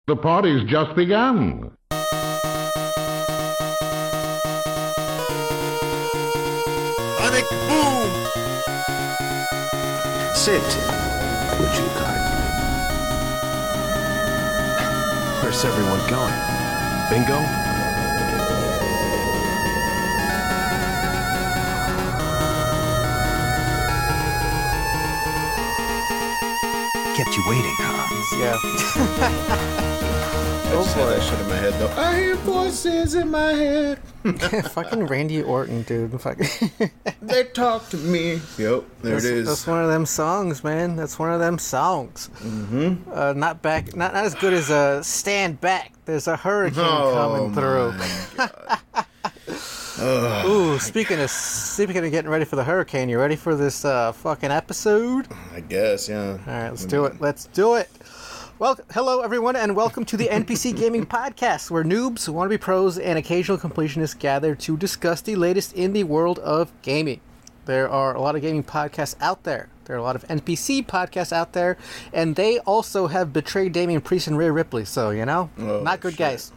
The party's just begun. Sonic boom! Sit, would you kindly? Where's everyone going? Bingo? Kept you waiting, huh? Yeah. I just had that shit in my head, though. I hear voices in my head. Fucking Randy Orton, dude. Fucking. They talk to me. Yep, there it is. That's one of them songs, man. That's one of them songs. Mm-hmm. Not as good as Stand Back. There's a hurricane coming through. Ooh, speaking of getting ready for the hurricane, you ready for this fucking episode? I guess, yeah. All right, let's do it. Let's do it. Well, hello everyone, and welcome to the NPC Gaming Podcast, where noobs, wannabe pros, and occasional completionists gather to discuss the latest in the world of gaming. There are a lot of gaming podcasts out there. There are a lot of NPC podcasts out there, and they also have betrayed Damian Priest and Rhea Ripley. So not good, guys.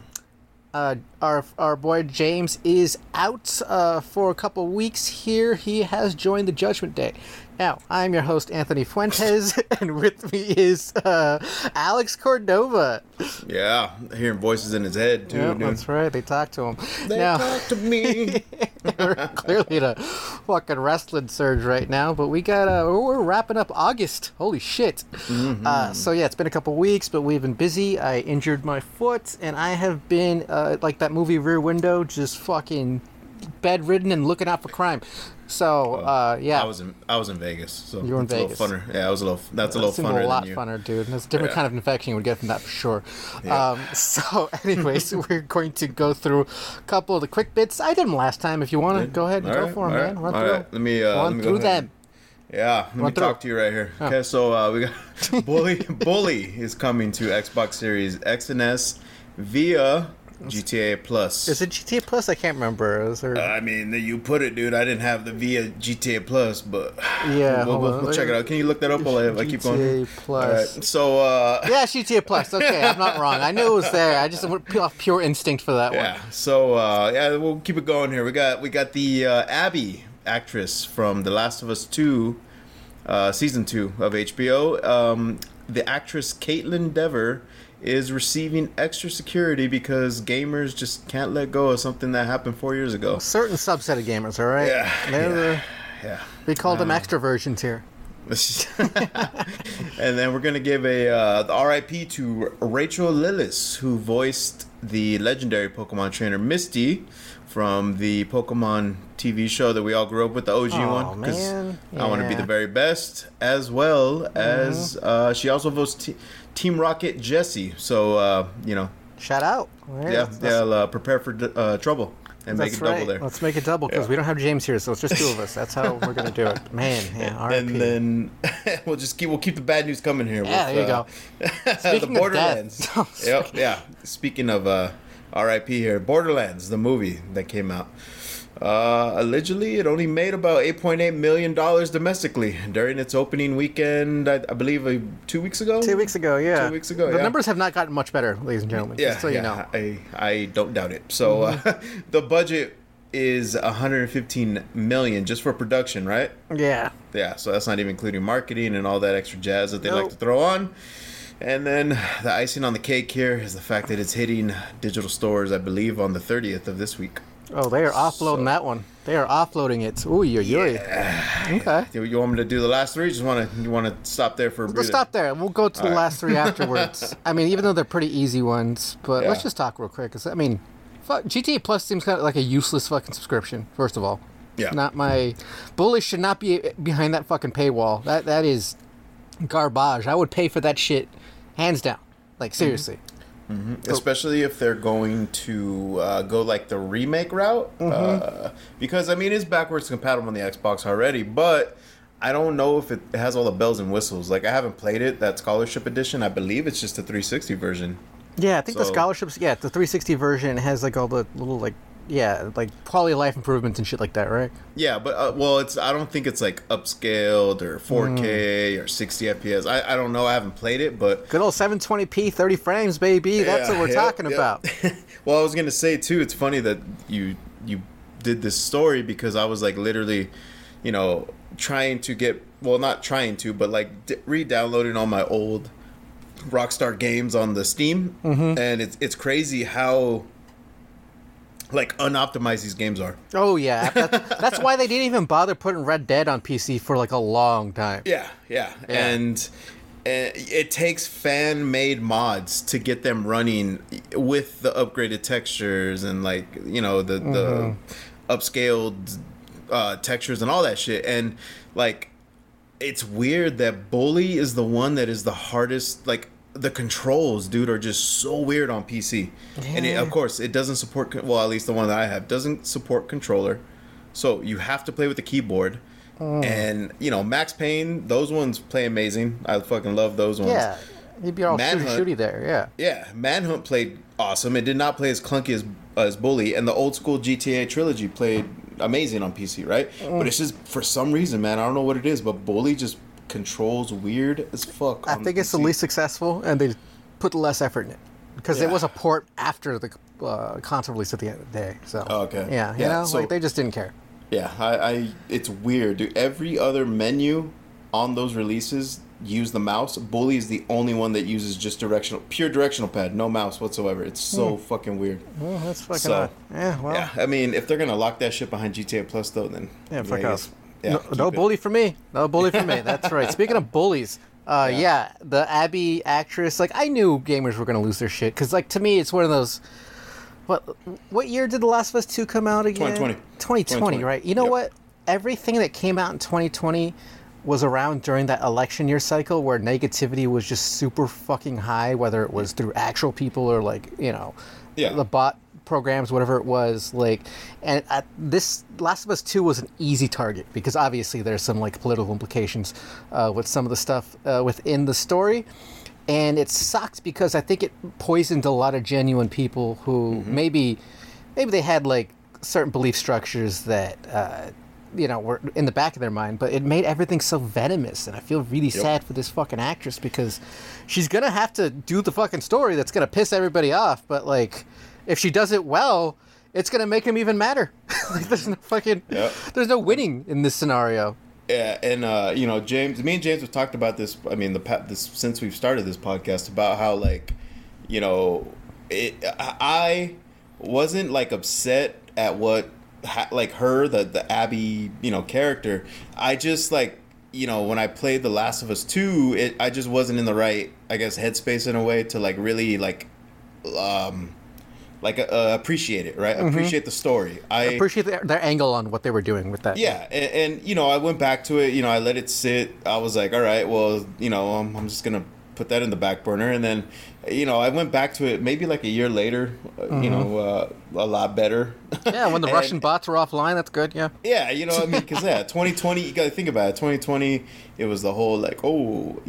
Our boy James is out for a couple weeks here. He has joined the Judgment Day. Now, I'm your host, Anthony Fuentes, and with me is Alex Cordova. Yeah, hearing voices in his head, too, Yep, dude. that's right. They talk to him. They talk to me. We're clearly in a fucking wrestling surge right now, but we're wrapping up August. Holy shit. Mm-hmm. So yeah, it's been a couple weeks, but we've been busy. I injured my foot, and I have been, like that movie Rear Window, just fucking bedridden and looking out for crime. So yeah, I was in Vegas. So you were in Vegas. A little funner. Yeah, that's a little funner. A lot than you. funner, dude. That's a different kind of infection you would get from that for sure. Yeah. So, anyways, we're going to go through a couple of the quick bits. I did them last time. If you want to go ahead and go for them, man. Run through. Let me Run through them. Yeah, let me talk to you right here. Okay, so we got Bully is coming to Xbox Series X and S via GTA Plus. Is it GTA Plus? I can't remember. I mean, you put it, dude. I didn't have the via GTA Plus, but yeah, we'll check it out. Can you look that up while I keep going? GTA Plus. Right. So yeah, GTA Plus. Okay, I'm not wrong. I knew it was there. I just went off pure instinct for that one. Yeah. So yeah, we'll keep it going here. We got the Abby actress from The Last of Us 2, season 2 of HBO. The actress Caitlin Dever is receiving extra security because gamers just can't let go of something that happened 4 years ago. A certain subset of gamers, all right? Yeah. We call them extra versions here. And then we're going to give the RIP to Rachel Lillis, who voiced the legendary Pokemon trainer Misty from the Pokemon TV show that we all grew up with, the OG one. Man. I want to be the very best, as well as she also voiced Team Rocket Jessie. So, shout out. Right? Yeah, prepare for trouble and make it double there. Let's make it double because we don't have James here, so it's just two of us. That's how we're going to do it. Man, RIP. And then we'll keep the bad news coming here. Yeah, there you go. The Borderlands. Yeah. Speaking of RIP here, Borderlands, the movie that came out. Allegedly, it only made about $8.8 million domestically during its opening weekend, I believe 2 weeks ago? 2 weeks ago, yeah. 2 weeks ago, The numbers have not gotten much better, ladies and gentlemen, just so you know. I don't doubt it. So the budget is $115 million just for production, right? Yeah. Yeah, so that's not even including marketing and all that extra jazz that they like to throw on. And then the icing on the cake here is the fact that it's hitting digital stores, I believe, on the 30th of this week. Oh, they are offloading that one. They are offloading it. Ooh, yeah. Okay. You want me to do the last three? You want to stop there for a breather? Let's stop there. We'll go to the last three afterwards. I mean, even though they're pretty easy ones, but let's just talk real quick. Cause, I mean, GTA Plus seems kind of like a useless fucking subscription, first of all. Yeah. Not my... Bully should not be behind that fucking paywall. That is garbage. I would pay for that shit hands down. Like, seriously. Mm-hmm. Especially if they're going to go like the remake route, because I mean it's backwards compatible on the Xbox already, but I don't know if it has all the bells and whistles. Like I haven't played it, that Scholarship Edition. I believe it's just a 360 version. Yeah, I think the scholarships. Yeah, the 360 version has like all the little like like quality of life improvements and shit like that, right? Yeah, but well, I don't think it's like upscaled or 4K or 60 FPS. I don't know. I haven't played it, but good old 720p, 30 frames, baby. That's what we're talking about. Well, I was gonna say too. It's funny that you did this story because I was like literally, trying to get not trying to, but like re-downloading all my old Rockstar games on the Steam, and it's crazy how like unoptimized these games are. Oh yeah, that's why they didn't even bother putting Red Dead on PC for like a long time. Yeah. And it takes fan-made mods to get them running with the upgraded textures and like the upscaled textures and all that shit. And like it's weird that Bully is the one that is the hardest. Like the controls, dude, are just so weird on PC. Yeah. And of course, it doesn't support. Well, at least the one that I have doesn't support controller, so you have to play with the keyboard. And Max Payne, those ones play amazing. I fucking love those ones. Yeah, he'd be all shooty there. Yeah. Manhunt played awesome. It did not play as clunky as Bully, and the old school GTA trilogy played amazing on PC, right? But it's just for some reason, man, I don't know what it is, but Bully just controls weird as fuck. I think it's the least successful, and they put less effort in it because it was a port after the console release at the end of the day. So okay, yeah, so, like they just didn't care. Yeah, it's weird, dude. Every other menu on those releases use the mouse. Bully is the only one that uses just pure directional pad, no mouse whatsoever. It's so fucking weird. Well, that's fucking odd. Yeah, well. Yeah, I mean, if they're gonna lock that shit behind GTA Plus, though, then fuck off. Yeah, no bully for me. No bully for me. That's right. Speaking of bullies, the Abby actress. Like, I knew gamers were gonna lose their shit because, like, to me, it's one of those. What year did The Last of Us 2 come out again? 2020, right? You know what? Everything that came out in 2020 was around during that election year cycle where negativity was just super fucking high, whether it was through actual people or like, the bot programs, whatever it was. Like, and this Last of Us 2 was an easy target because obviously there's some like political implications with some of the stuff within the story. And it sucked because I think it poisoned a lot of genuine people who maybe they had like certain belief structures that were in the back of their mind, but it made everything so venomous. And I feel really sad for this fucking actress because she's gonna have to do the fucking story that's gonna piss everybody off. But like, if she does it well, it's gonna make him even madder. Like, there's no winning in this scenario. Yeah, and James, me and James have talked about this. I mean, this since we've started this podcast about how like, I wasn't like upset at what like her the Abby character. I just like when I played The Last of Us 2, I just wasn't in the right, I guess, headspace in a way to like really like appreciate it, right? Appreciate the story. I appreciate their angle on what they were doing with that. Yeah, and I went back to it. I let it sit. I was like, all right, well, I'm just gonna put that in the back burner. And then, I went back to it maybe like a year later. A lot better. Yeah, when the Russian bots were offline, that's good. Yeah. Yeah, I mean, because 2020, you got to think about it. 2020, it was the whole like, woke.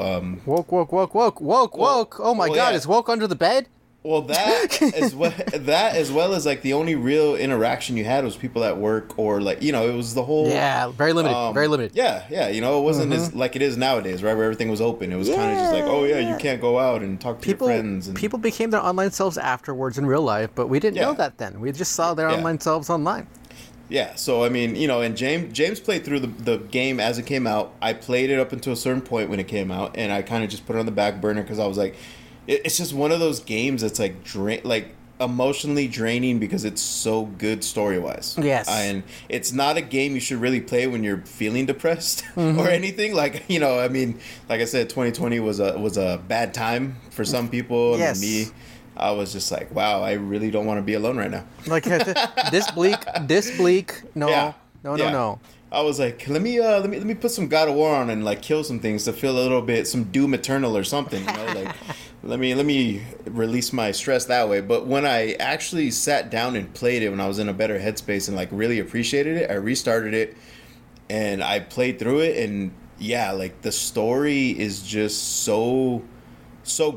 Oh my God, is woke under the bed? Well, that as well as like the only real interaction you had was people at work or like it was the whole very limited. Yeah, it wasn't as like it is nowadays, right? Where everything was open. It was kind of just like, you can't go out and talk to your friends. And people became their online selves afterwards in real life, but we didn't know that then. We just saw their online selves online. Yeah, so I mean, and James played through the game as it came out. I played it up until a certain point when it came out, and I kind of just put it on the back burner because I was like, it's just one of those games that's like emotionally draining because it's so good story-wise. Yes. And it's not a game you should really play when you're feeling depressed or anything. Like, I mean, like I said, 2020 was a bad time for some people. Yes. And me, I was just like, wow, I really don't want to be alone right now. Like, this bleak, no. I was like, let me put some God of War on and like kill some things to feel a little bit, some Doom Eternal or something, like let me release my stress that way. But when I actually sat down and played it, when I was in a better headspace and like really appreciated it, I restarted it and I played through it, and like the story is just so good.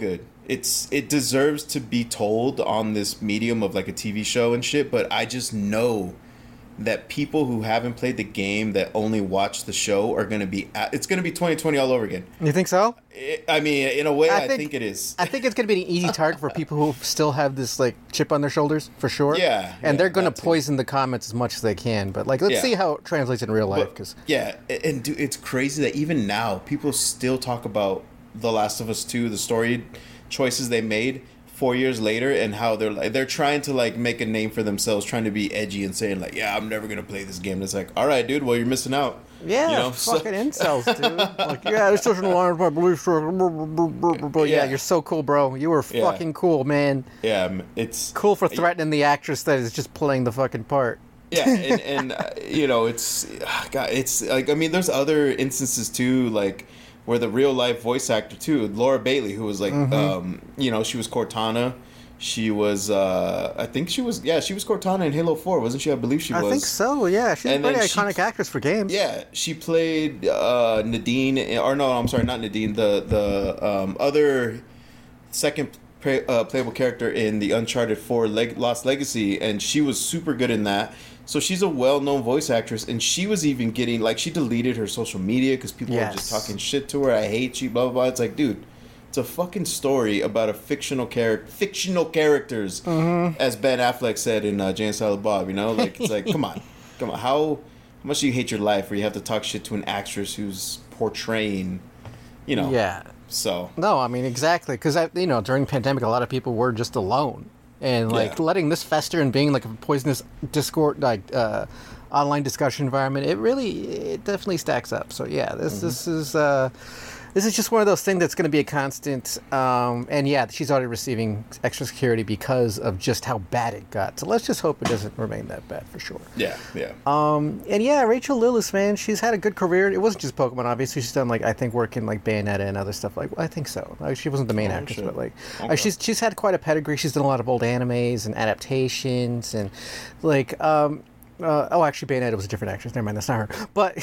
it deserves to be told on this medium of like a TV show and shit, but I just know that people who haven't played the game that only watch the show are going to be it's going to be 2020 all over again. You think so? I mean, in a way, I think it is. I think it's going to be an easy target for people who still have this like chip on their shoulders, for sure. Yeah. And they're going to poison the comments as much as they can. But like, let's see how it translates in real life. And dude, it's crazy that even now people still talk about The Last of Us 2, the story choices they made 4 years later, and how they're trying to like make a name for themselves, trying to be edgy and saying like, yeah, I'm never gonna play this game. And it's like, all right, dude, well, you're missing out. Yeah, you know? fucking incels, dude. Like, yeah, this doesn't align with my beliefs. But yeah, you're so cool, bro. You were fucking cool, man. Yeah, it's cool for threatening the actress that is just playing the fucking part. Yeah, and you know, it's God, it's like, I mean, there's other instances too, like where the real life voice actor too, Laura Bailey, who was like, you know, she was Cortana. She was, I think she was Cortana in Halo 4, wasn't she? I believe she was. I think so, yeah. She's a pretty iconic actress for games. Yeah, she played Nadine, or no, I'm sorry, not Nadine, the other second playable character in the Uncharted 4 Lost Legacy, and she was super good in that. So she's a well-known voice actress, and she was even getting, like, she deleted her social media because people were just talking shit to her. I hate you, blah, blah, blah. It's like, dude, it's a fucking story about a fictional characters, as Ben Affleck said in Jay and Silent Bob, you know? Like, it's like, come on. How much do you hate your life where you have to talk shit to an actress who's portraying, you know? Yeah. So. No, I mean, exactly. Because, you know, during the pandemic, a lot of people were just alone. And, like, letting this fester and being, like, a poisonous Discord, like, online discussion environment, it definitely stacks up. So, yeah, this is just one of those things that's going to be a constant. And, yeah, she's already receiving extra security because of just how bad it got. So let's just hope it doesn't remain that bad for sure. Yeah, yeah. And, yeah, Rachel Lillis, man, she's had a good career. It wasn't just Pokemon, obviously. She's done, like, I think work in, like, Bayonetta and other stuff. Like, I think so. Like, she wasn't the main actress, but, like, she's had quite a pedigree. She's done a lot of old animes and adaptations and, like, actually, Bayonetta was a different actress. Never mind, that's not her. But,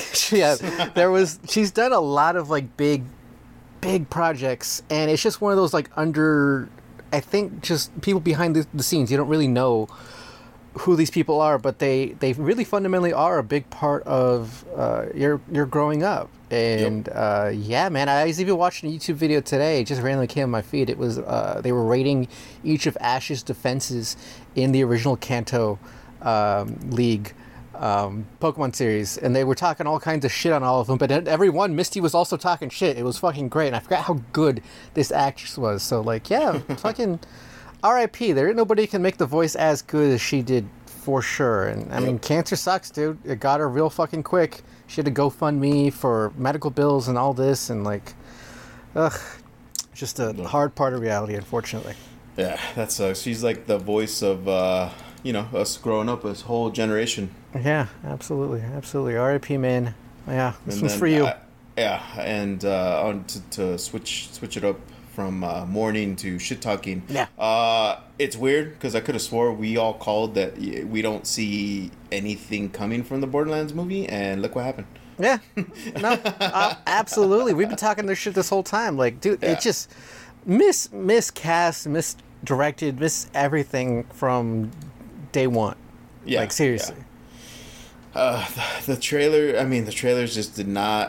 she's done a lot of, like, big projects, and it's just one of those, like, I think just people behind the scenes, you don't really know who these people are, but they really fundamentally are a big part of your growing up. And yeah, man, I was even watching a YouTube video today, it just randomly came on my feed. It was they were rating each of Ash's defenses in the original Kanto League Pokemon series, and they were talking all kinds of shit on all of them, but every one Misty was also talking shit. It was fucking great, and I forgot how good this actress was. So, like, yeah, fucking R.I.P. There ain't nobody can make the voice as good as she did, for sure. And I mean, cancer sucks, dude. It got her real fucking quick. She had to GoFundMe for medical bills and all this, and like, just a hard part of reality, unfortunately. Yeah, that sucks. She's like the voice of you know, us growing up, this whole generation. Yeah, absolutely. R.I.P. man. Yeah, this one's for you. And on to switch it up from mourning to shit talking. Yeah. It's weird because I could have swore we all called that we don't see anything coming from the Borderlands movie, and look what happened. Yeah. No, absolutely. We've been talking this shit this whole time. Like, dude, it just miscast, misdirected, everything from day one. Yeah. Like, seriously. Yeah. The trailer, I mean, the trailers just did not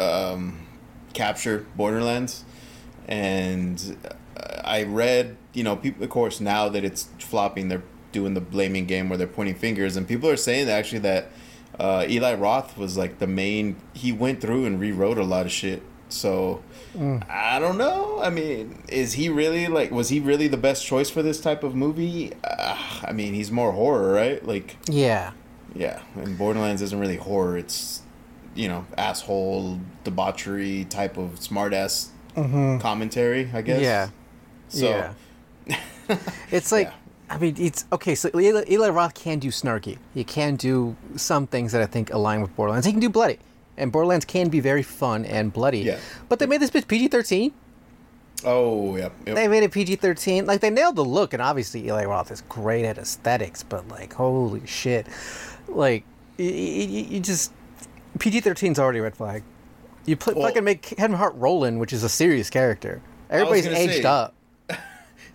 capture Borderlands. And I read, you know, people, of course, now that it's flopping, they're doing the blaming game where they're pointing fingers. And people are saying that actually that Eli Roth was like the main, he went through and rewrote a lot of shit. So I don't know. I mean, was he really the best choice for this type of movie? I mean, he's more horror, right? Like, yeah. And Borderlands isn't really horror. It's, you know, asshole debauchery type of smartass commentary, I guess. Yeah. So it's like, I mean, it's okay. So Eli Roth can do snarky. He can do some things that I think align with Borderlands. He can do bloody. And Borderlands can be very fun and bloody. Yeah. But they made this bitch PG-13. Oh, yeah. Yep. They made it PG-13. Like, they nailed the look, and obviously Eli Roth is great at aesthetics, but, like, holy shit. Like, you just... PG-13's already a red flag. You fucking make Kevin Hart Roland, which is a serious character. Everybody's aged up.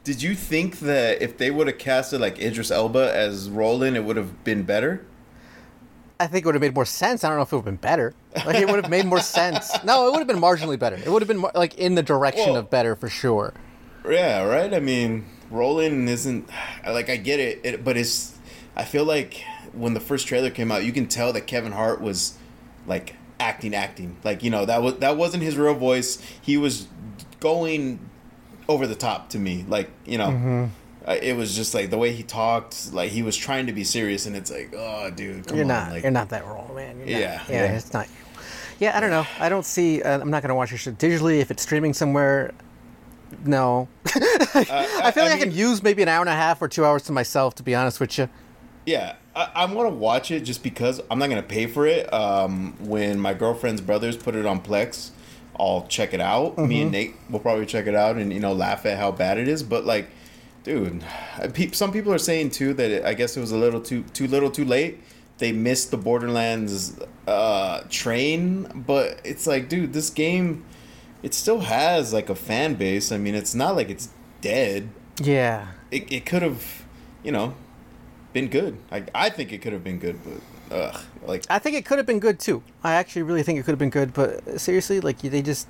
Did you think that if they would have casted like Idris Elba as Roland, it would have been better? I think it would have made more sense. I don't know if it would have been better. Like, it would have made more sense. No, it would have been marginally better. It would have been, like, in the direction of better for sure. Yeah, right? I mean, Roland isn't... Like, I get it, but it's... I feel like when the first trailer came out, you can tell that Kevin Hart was, like, acting. Like, you know, that wasn't his real voice. He was going over the top to me. Like, you know... It was just like the way he talked, like he was trying to be serious, and it's like, oh, dude, come You're on. not. Like, You're not that role, man. You're Yeah, not, yeah. it's not you. Yeah, I don't know. I don't see. I'm not gonna watch your shit digitally if it's streaming somewhere. No. I feel like I can use maybe an hour and a half or 2 hours to myself. To be honest with you. Yeah, I'm gonna watch it just because I'm not gonna pay for it. When my girlfriend's brothers put it on Plex, I'll check it out. Me and Nate will probably check it out and laugh at how bad it is. But like, dude, some people are saying too that I guess it was a little too late. They missed the Borderlands train, but it's like, dude, this game, it still has like a fan base. I mean, it's not like it's dead. Yeah. It could have, been good. I think it could have been good, but I think it could have been good too. I actually really think it could have been good, but seriously, like they just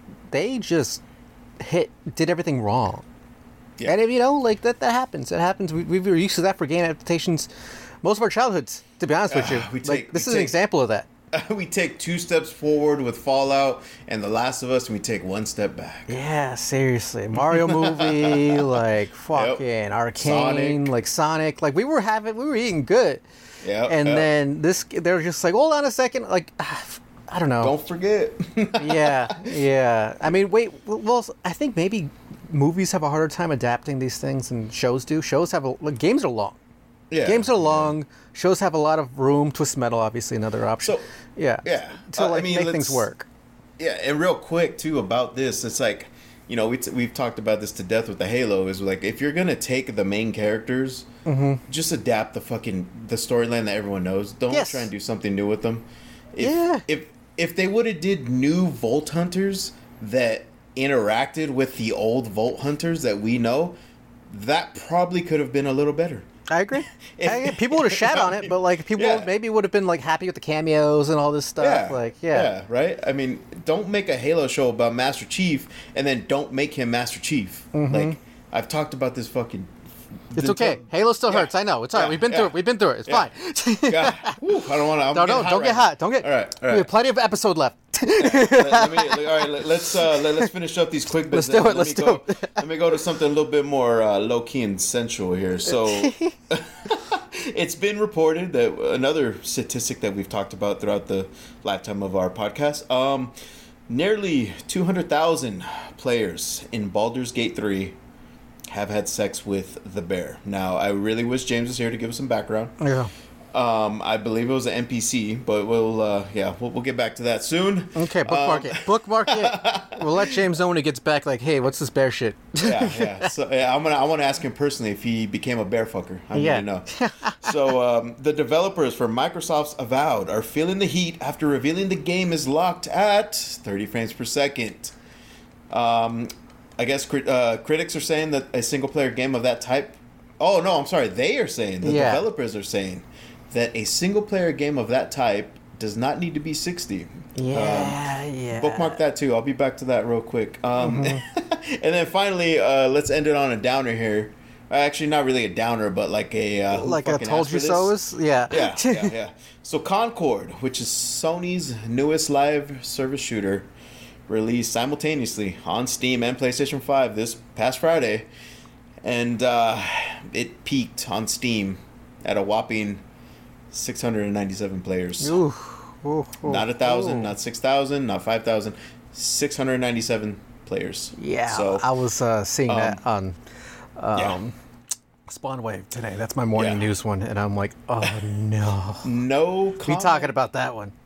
did everything wrong. Yeah. And like that happens. It happens. We were used to that for game adaptations most of our childhoods, to be honest with you. This is an example of that. We take 2 steps forward with Fallout and The Last of Us, and we take 1 step back. Yeah, seriously. Mario movie, like fucking Arcane, like Sonic. Like we were eating good. Yeah. And then they were just like, hold on a second. Like, I don't know. Don't forget. Yeah. I mean, well, I think maybe movies have a harder time adapting these things than shows do. Games are long. Yeah. Games are long. Shows have a lot of room. Twist Metal, obviously, another option. So, yeah. To make things work. Yeah, and real quick too about this, it's like, we've talked about this to death with the Halo. Is like, if you're gonna take the main characters, just adapt the storyline that everyone knows. Don't try and do something new with them. If they would have did new Vault Hunters that interacted with the old Vault Hunters that we know, that probably could have been a little better. I agree. People would have shat on it, but like people maybe would have been like happy with the cameos and all this stuff. Yeah, right. I mean, don't make a Halo show about Master Chief and then don't make him Master Chief. Like, I've talked about this fucking. It's okay. Halo still hurts. I know. It's all right. We've been through it. We've been through it. It's fine. God. Whew, I don't want to. Don't get hot. Don't get. All right. We have plenty of episode left. Let's finish up these quick bits. Let's do it. Let me go to something a little bit more low key and sensual here. So, it's been reported that another statistic that we've talked about throughout the lifetime of our podcast. Nearly 200,000 players in Baldur's Gate 3 have had sex with the bear. Now, I really wish James was here to give us some background. Yeah. I believe it was an NPC, but we'll get back to that soon. Okay, bookmark it. Bookmark it. We'll let James know when he gets back. Like, hey, what's this bear shit? Yeah. So I want to ask him personally if he became a bear fucker. I need to know. So the developers for Microsoft's Avowed are feeling the heat after revealing the game is locked at 30 frames per second. I guess critics are saying that a single player game of that type. Oh no, I'm sorry. They are saying developers are saying that a single player game of that type does not need to be 60. Yeah. Bookmark that too. I'll be back to that real quick. And then finally, let's end it on a downer here. Actually, not really a downer, but like a like a told you so. Yeah. So Concord, which is Sony's newest live service shooter, released simultaneously on Steam and PlayStation 5 this past Friday, and it peaked on Steam at a whopping 697 players. Ooh. Not 1,000, not 6,000, not 5,000, 697 players. Yeah, so, I was seeing that on Spawnwave today. That's my morning news one, and I'm like, oh no. No comment. We talking about that one.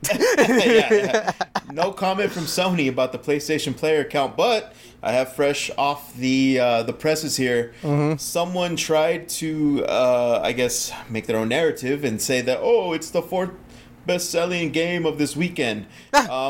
No comment from Sony about the PlayStation player count, but I have fresh off the presses here. Someone tried to, I guess, make their own narrative and say that, it's the 4th best-selling game of this weekend.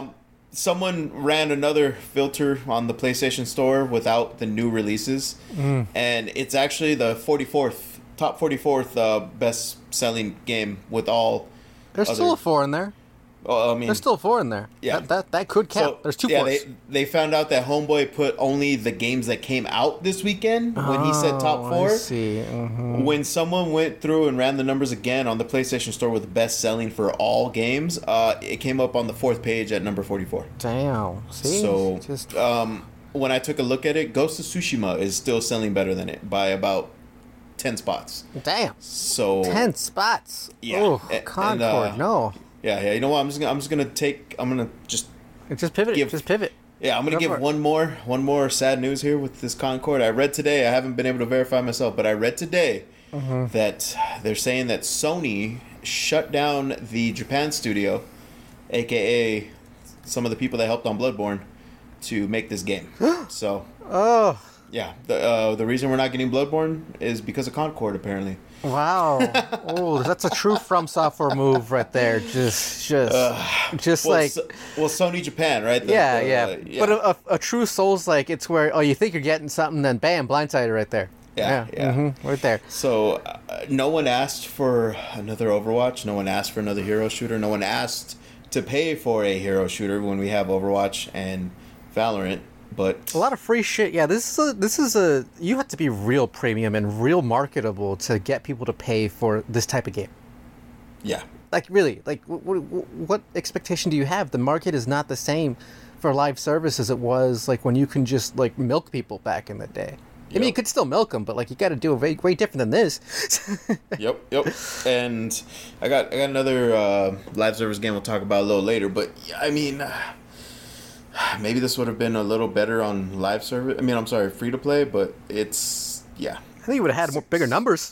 someone ran another filter on the PlayStation Store without the new releases, and it's actually the top 44th best-selling game with all. There's still a 4 in there. Well, I mean, There's still a 4 in there. Yeah. That could count. so, There's 2 yeah, 4s. they found out that Homeboy put only the games that came out this weekend when he said top 4. I see. When someone went through and ran the numbers again on the PlayStation Store with best selling for all games, it came up on the 4th page at number 44. Damn. See? So, Just... when I took a look at it, Ghost of Tsushima is still selling better than it by about 10 spots. Damn. So 10 spots. Yeah. Oh, And, Concord, no. Yeah. You know what? I'm just gonna just Just pivot. Just pivot. Yeah, I'm gonna Go give for it. one more sad news here with this Concord. I read today. I haven't been able to verify myself, but I read today that they're saying that Sony shut down the Japan studio, aka some of the people that helped on Bloodborne, to make this game. So Oh, yeah, the reason we're not getting Bloodborne is because of Concord, apparently. wow. Oh, that's a true From Software move right there. Just Well, like... Sony Japan, right? Yeah. But a true Souls like, it's where, oh, you think you're getting something, then bam, blindsided right there. Yeah. Right there. So, no one asked for another Overwatch. No one asked for another hero shooter. No one asked to pay for a hero shooter when we have Overwatch and Valorant. But A lot of free shit. Yeah, this is a you have to be real premium and real marketable to get people to pay for this type of game. yeah, Like, really, like, what expectation do you have? The market is not the same for live service as it was, like, when you can just, like, milk people back in the day. I mean, you could still milk them, but, like, you got to do it way different than this. yep. And I got another live service game we'll talk about a little later. But I mean, maybe this would have been a little better on live service. I mean, I'm sorry, free to play, but it's I think you would have had bigger numbers.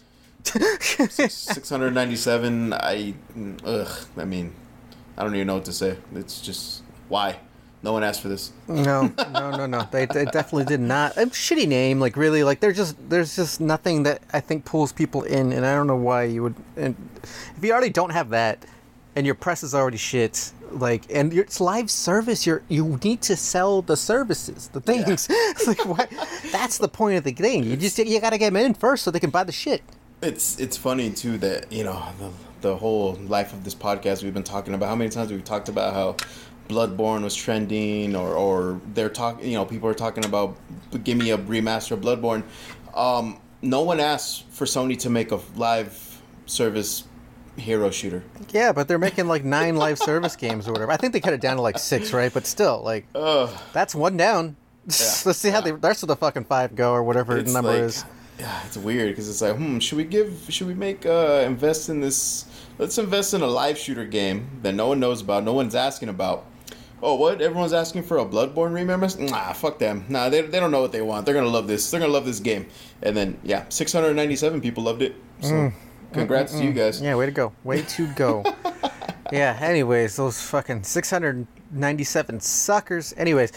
697. I mean, I don't even know what to say. It's just why. No one asked for this. No. They definitely did not. A shitty name, like, really, like, there's just nothing that I think pulls people in, and I don't know why you would. And if you already don't have that, and your press is already shit, like, and it's live service, you need to sell the services, the things. Like, what? That's the point of the thing. You gotta get them in first so they can buy the shit. It's funny too that the whole life of this podcast we've been talking about how many times we've talked about how Bloodborne was trending or they're talking people are talking about give me a remaster of Bloodborne. No one asked for Sony to make a live service hero shooter. Yeah, but they're making like 9 live service games or whatever. I think they cut it down to like 6, right? But still, like, that's one down. Let's see how the rest of the fucking 5 go or whatever the number is. Yeah, it's weird because it's like, should we invest in this? Let's invest in a live shooter game that no one knows about, no one's asking about. Oh, what? Everyone's asking for a Bloodborne remake? Nah, fuck them. Nah, they don't know what they want. They're gonna love this. They're gonna love this game. And then 697 people loved it. So congrats to you guys. Yeah, way to go. Way to go. Yeah, anyways, those fucking 697 suckers. Anyways,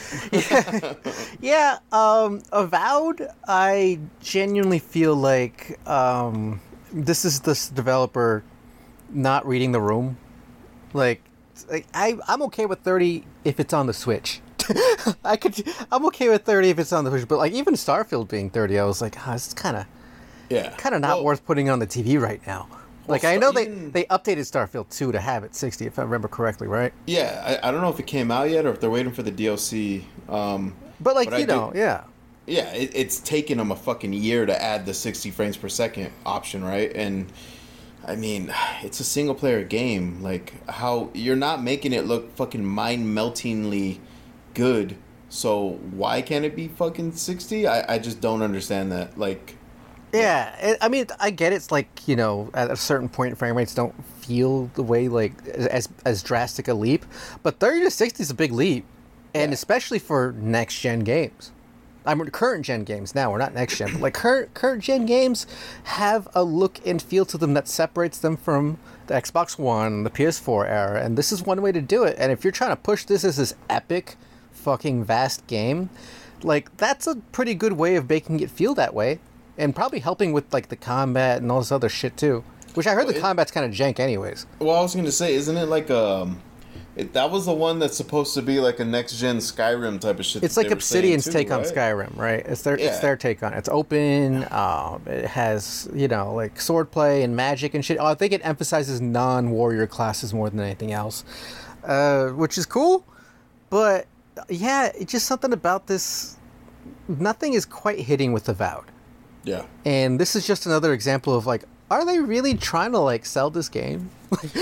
Avowed, I genuinely feel like this is this developer not reading the room. Like I'm okay with 30 if it's on the Switch. I'm okay with 30 if it's on the Switch, but like even Starfield being 30, I was like, it's kind of not worth putting on the TV right now. Like, I know they updated Starfield 2 to have it 60, if I remember correctly, right? Yeah, I don't know if it came out yet or if they're waiting for the DLC. But like, yeah. Yeah, it's taken them a fucking year to add the 60 frames per second option, right? And I mean, it's a single player game. Like, how you're not making it look fucking mind-meltingly good. So why can't it be fucking 60? I just don't understand that. Like, yeah, I mean, I get it's like, at a certain point, frame rates don't feel the way, like, as drastic a leap. But 30 to 60 is a big leap. And especially for next-gen games. I mean, current-gen games now, we're not next-gen. But, like, current-gen games have a look and feel to them that separates them from the Xbox One, the PS4 era. And this is one way to do it. And if you're trying to push this as this epic, fucking vast game, like, that's a pretty good way of making it feel that way. And probably helping with, like, the combat and all this other shit, too. Which I heard the combat's kind of jank anyways. Well, I was going to say, isn't it like That was the one that's supposed to be like a next-gen Skyrim type of shit. It's that like they were saying Obsidian's too, take on right? Skyrim, right? It's their take on it. It's open. It has, like swordplay and magic and shit. I think it emphasizes non-warrior classes more than anything else, which is cool. But yeah, it's just something about this. Nothing is quite hitting with Avowed. Yeah. And this is just another example of like, are they really trying to like sell this game?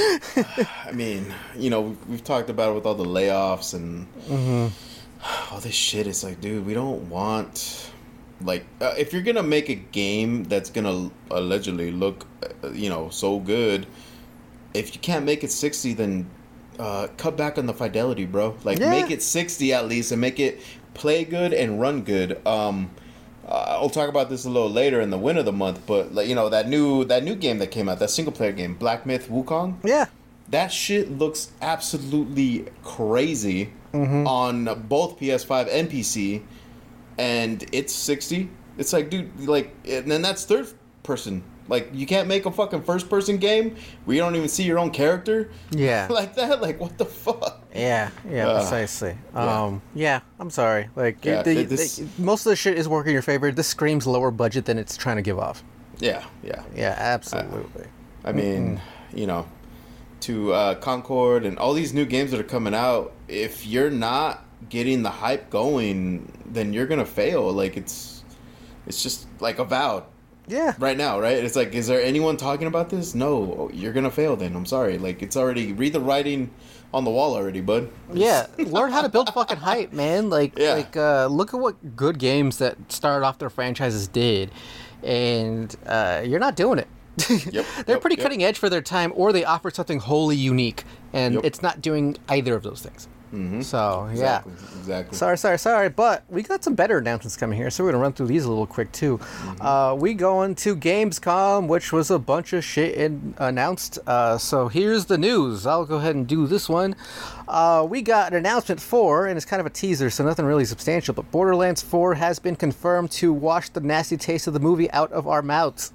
I mean, we've talked about it with all the layoffs and all this shit. It's like, dude, we don't want like if you're gonna make a game that's gonna allegedly look, so good. If you can't make it 60, then cut back on the fidelity, bro. Like, make it 60 at least, and make it play good and run good. I'll talk about this a little later in the win of the month, but like, that new game that came out, that single player game, Black Myth Wukong. Yeah. That shit looks absolutely crazy on both PS5 and PC, and it's 60. It's like, dude, like, and then that's third person. Like, you can't make a fucking first person game where you don't even see your own character. Yeah. Like that. Like, what the fuck? Yeah, precisely. Yeah. I'm sorry. Like, this- most of the shit is working in your favor. This screams lower budget than it's trying to give off. Yeah. Yeah, absolutely. I mean, to Concord and all these new games that are coming out, if you're not getting the hype going, then you're gonna fail. Like, it's just like Avowed. Yeah. Right now, right? It's like, is there anyone talking about this? No, you're gonna fail then. I'm sorry. Like, it's already, read the writing on the wall already, bud. Yeah, learn how to build fucking hype, man. Look at what good games that started off their franchises did, and you're not doing it. They're pretty cutting edge for their time, or they offer something wholly unique, and it's not doing either of those things. So, Exactly. Sorry, but we got some better announcements coming here, so we're going to run through these a little quick, too. We go into Gamescom, which was a bunch of shit announced. So here's the news. I'll go ahead and do this one. We got an announcement for, and it's kind of a teaser, so nothing really substantial, but Borderlands 4 has been confirmed to wash the nasty taste of the movie out of our mouths.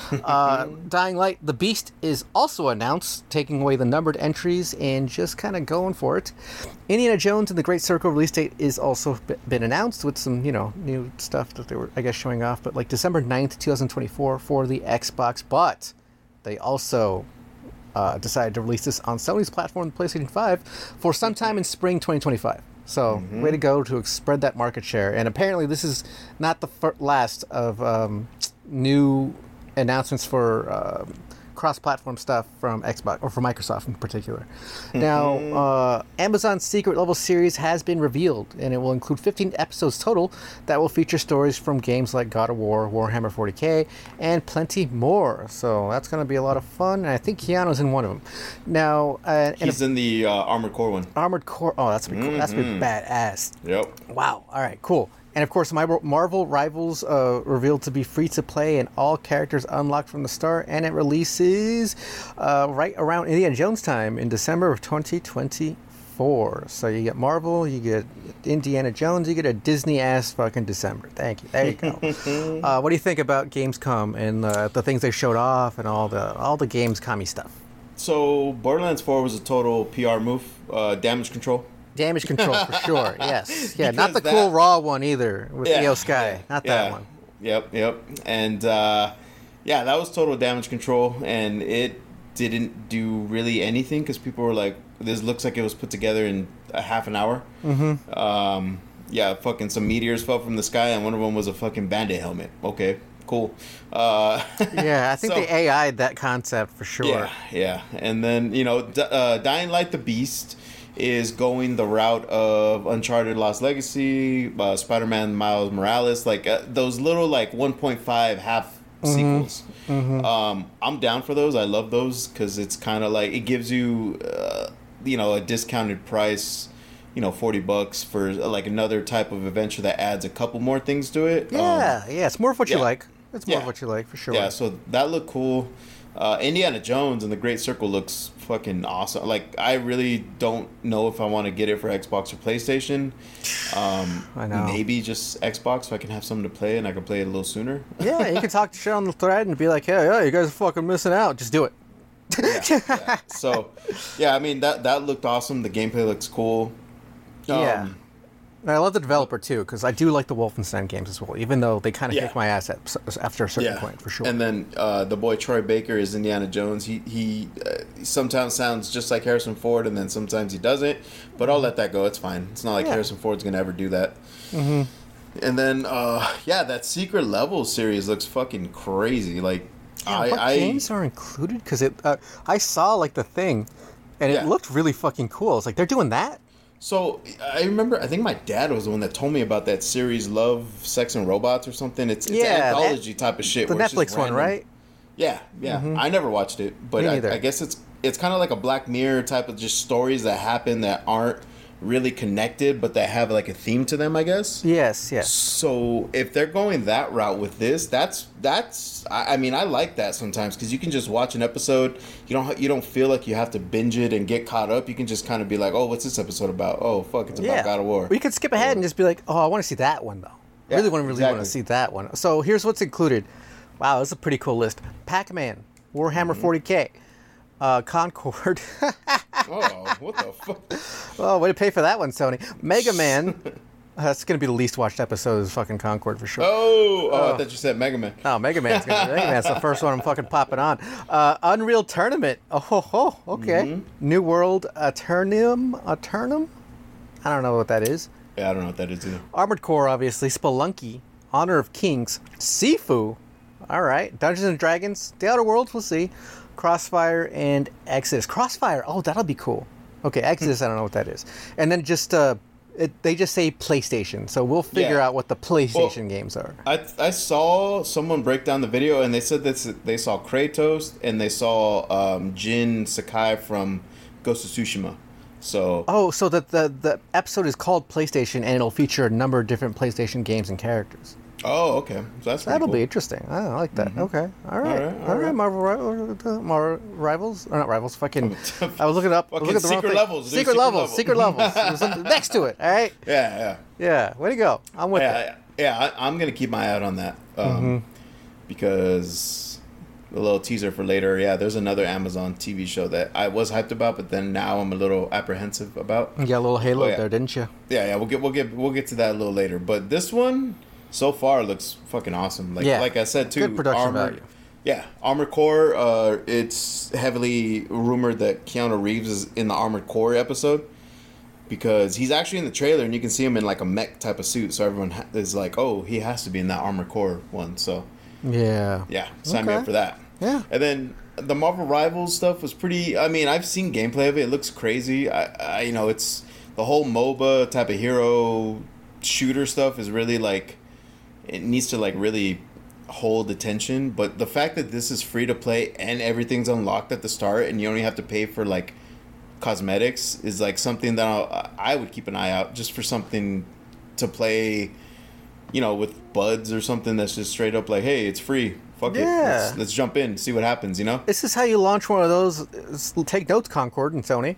Dying Light, The Beast is also announced, taking away the numbered entries and just kind of going for it. Indiana Jones and the Great Circle release date is also been announced with some, new stuff that they were, I guess, showing off. But like December 9th, 2024 for the Xbox. But they also decided to release this on Sony's platform, the PlayStation 5, for sometime in spring 2025. So way to go to spread that market share. And apparently this is not the last of new announcements for cross-platform stuff from Xbox, or from Microsoft in particular. Now, Amazon's Secret Level series has been revealed, and it will include 15 episodes total that will feature stories from games like God of War, Warhammer 40k, and plenty more. So that's going to be a lot of fun, and I think Keanu's in one of them. Now, he's in the Armored Core one. Armored Core. Oh, that's gonna be cool. That's gonna be badass. Yep. Wow. All right. Cool. And of course, Marvel Rivals revealed to be free to play and all characters unlocked from the start, and it releases right around Indiana Jones time in December of 2024. So you get Marvel, you get Indiana Jones, you get a Disney-ass fucking December. Thank you. There you go. What do you think about Gamescom and the things they showed off and all the Gamescom-y stuff? So Borderlands 4 was a total PR move, damage control. Damage control for sure. Yes. Yeah. Not the cool raw one either with EO Sky. Not that one. Yep. And that was total damage control, and it didn't do really anything because people were like, "This looks like it was put together in a half an hour." Fucking some meteors fell from the sky, and one of them was a fucking Band-Aid helmet. Okay. Cool. I think they AI'd that concept for sure. Yeah. And then, Dying Light the Beast is going the route of Uncharted Lost Legacy, Spider-Man Miles Morales, like those little like 1.5 half sequels. I'm down for those. I love those because it's kind of like it gives you, a discounted price, $40 for like another type of adventure that adds a couple more things to it. It's more of what you like. It's more of what you like for sure. Yeah, so that looked cool. Indiana Jones and the Great Circle looks fucking awesome. Like, I really don't know if I want to get it for Xbox or PlayStation. I know. Maybe just Xbox so I can have something to play and I can play it a little sooner. Yeah, you can talk to shit on the thread and be like, hey, you guys are fucking missing out. Just do it. Yeah. So, yeah, I mean that looked awesome. The gameplay looks cool. Yeah. And I love the developer too, because I do like the Wolfenstein games as well, even though they kind of kick my ass after a certain point, for sure. And then the boy Troy Baker is Indiana Jones. He sometimes sounds just like Harrison Ford, and then sometimes he doesn't. But I'll let that go. It's fine. It's not like Harrison Ford's gonna ever do that. Mm-hmm. And then that Secret Level series looks fucking crazy. Like, what games are included? Because I saw like the thing, and it looked really fucking cool. It's like they're doing that. So, I remember, I think my dad was the one that told me about that series, Love, Sex, and Robots or something. It's an anthology type of shit. The Netflix one, right? Yeah. Mm-hmm. I never watched it, but I guess it's kind of like a Black Mirror type of just stories that happen that aren't really connected, but that have like a theme to them, I guess. Yes. So if they're going that route with this, I mean, I like that sometimes, because you can just watch an episode. You don't feel like you have to binge it and get caught up. You can just kind of be like, oh, what's this episode about? Oh, fuck, it's about God of War. Or you could skip ahead and just be like, oh, I want to see that one though. I really want to see that one. So here's what's included. Wow, this is a pretty cool list. Pac-Man, Warhammer 40K, Concord. Oh, what the fuck? Oh, way to pay for that one, Sony. Mega Man. That's going to be the least watched episode of fucking Concord for sure. Oh, I thought you said Mega Man. Oh, Mega Man's the first one I'm fucking popping on. Unreal Tournament. Oh, okay. Mm-hmm. New World Aternum? I don't know what that is. Yeah, I don't know what that is either. Armored Core, obviously. Spelunky. Honor of Kings. Sifu. All right. Dungeons and Dragons. The Outer Worlds, we'll see. Crossfire and Exodus. Crossfire. Oh, that'll be cool. Okay, Exodus, I don't know what that is. And then just they just say PlayStation, so we'll figure out what the PlayStation games are. I saw someone break down the video, and they said that they saw Kratos and they saw Jin Sakai from Ghost of Tsushima. So so the episode is called PlayStation, and it'll feature a number of different PlayStation games and characters. Oh, okay. So that'll be interesting. I like that. Mm-hmm. Okay. All right. Marvel Rivals? Or not Rivals. Fucking. I was looking up. Fucking Secret Levels. Secret Levels. Next to it. All right. Yeah. Way to go. I'm with it. Yeah. I'm gonna keep my eye out on that. Because a little teaser for later. Yeah. There's another Amazon TV show that I was hyped about, but then now I'm a little apprehensive about. You got a little Halo there, didn't you? Yeah. We'll get to that a little later. But this one, so far, looks fucking awesome. Like I said, too. Good production value. Yeah, Armored Core. It's heavily rumored that Keanu Reeves is in the Armored Core episode, because he's actually in the trailer, and you can see him in like a mech type of suit. So everyone is like, "Oh, he has to be in that Armored Core one." So yeah, sign me up for that. Yeah, and then the Marvel Rivals stuff was pretty. I mean, I've seen gameplay of it. It looks crazy. I it's the whole MOBA type of hero shooter stuff is really like. It needs to like really hold attention, but the fact that this is free to play and everything's unlocked at the start, and you only have to pay for like cosmetics, is like something that I would keep an eye out just for something to play, with buds or something that's just straight up like, hey, it's free. Fuck it. Let's jump in, see what happens. This is how you launch one of those. Take notes, Concord and Sony.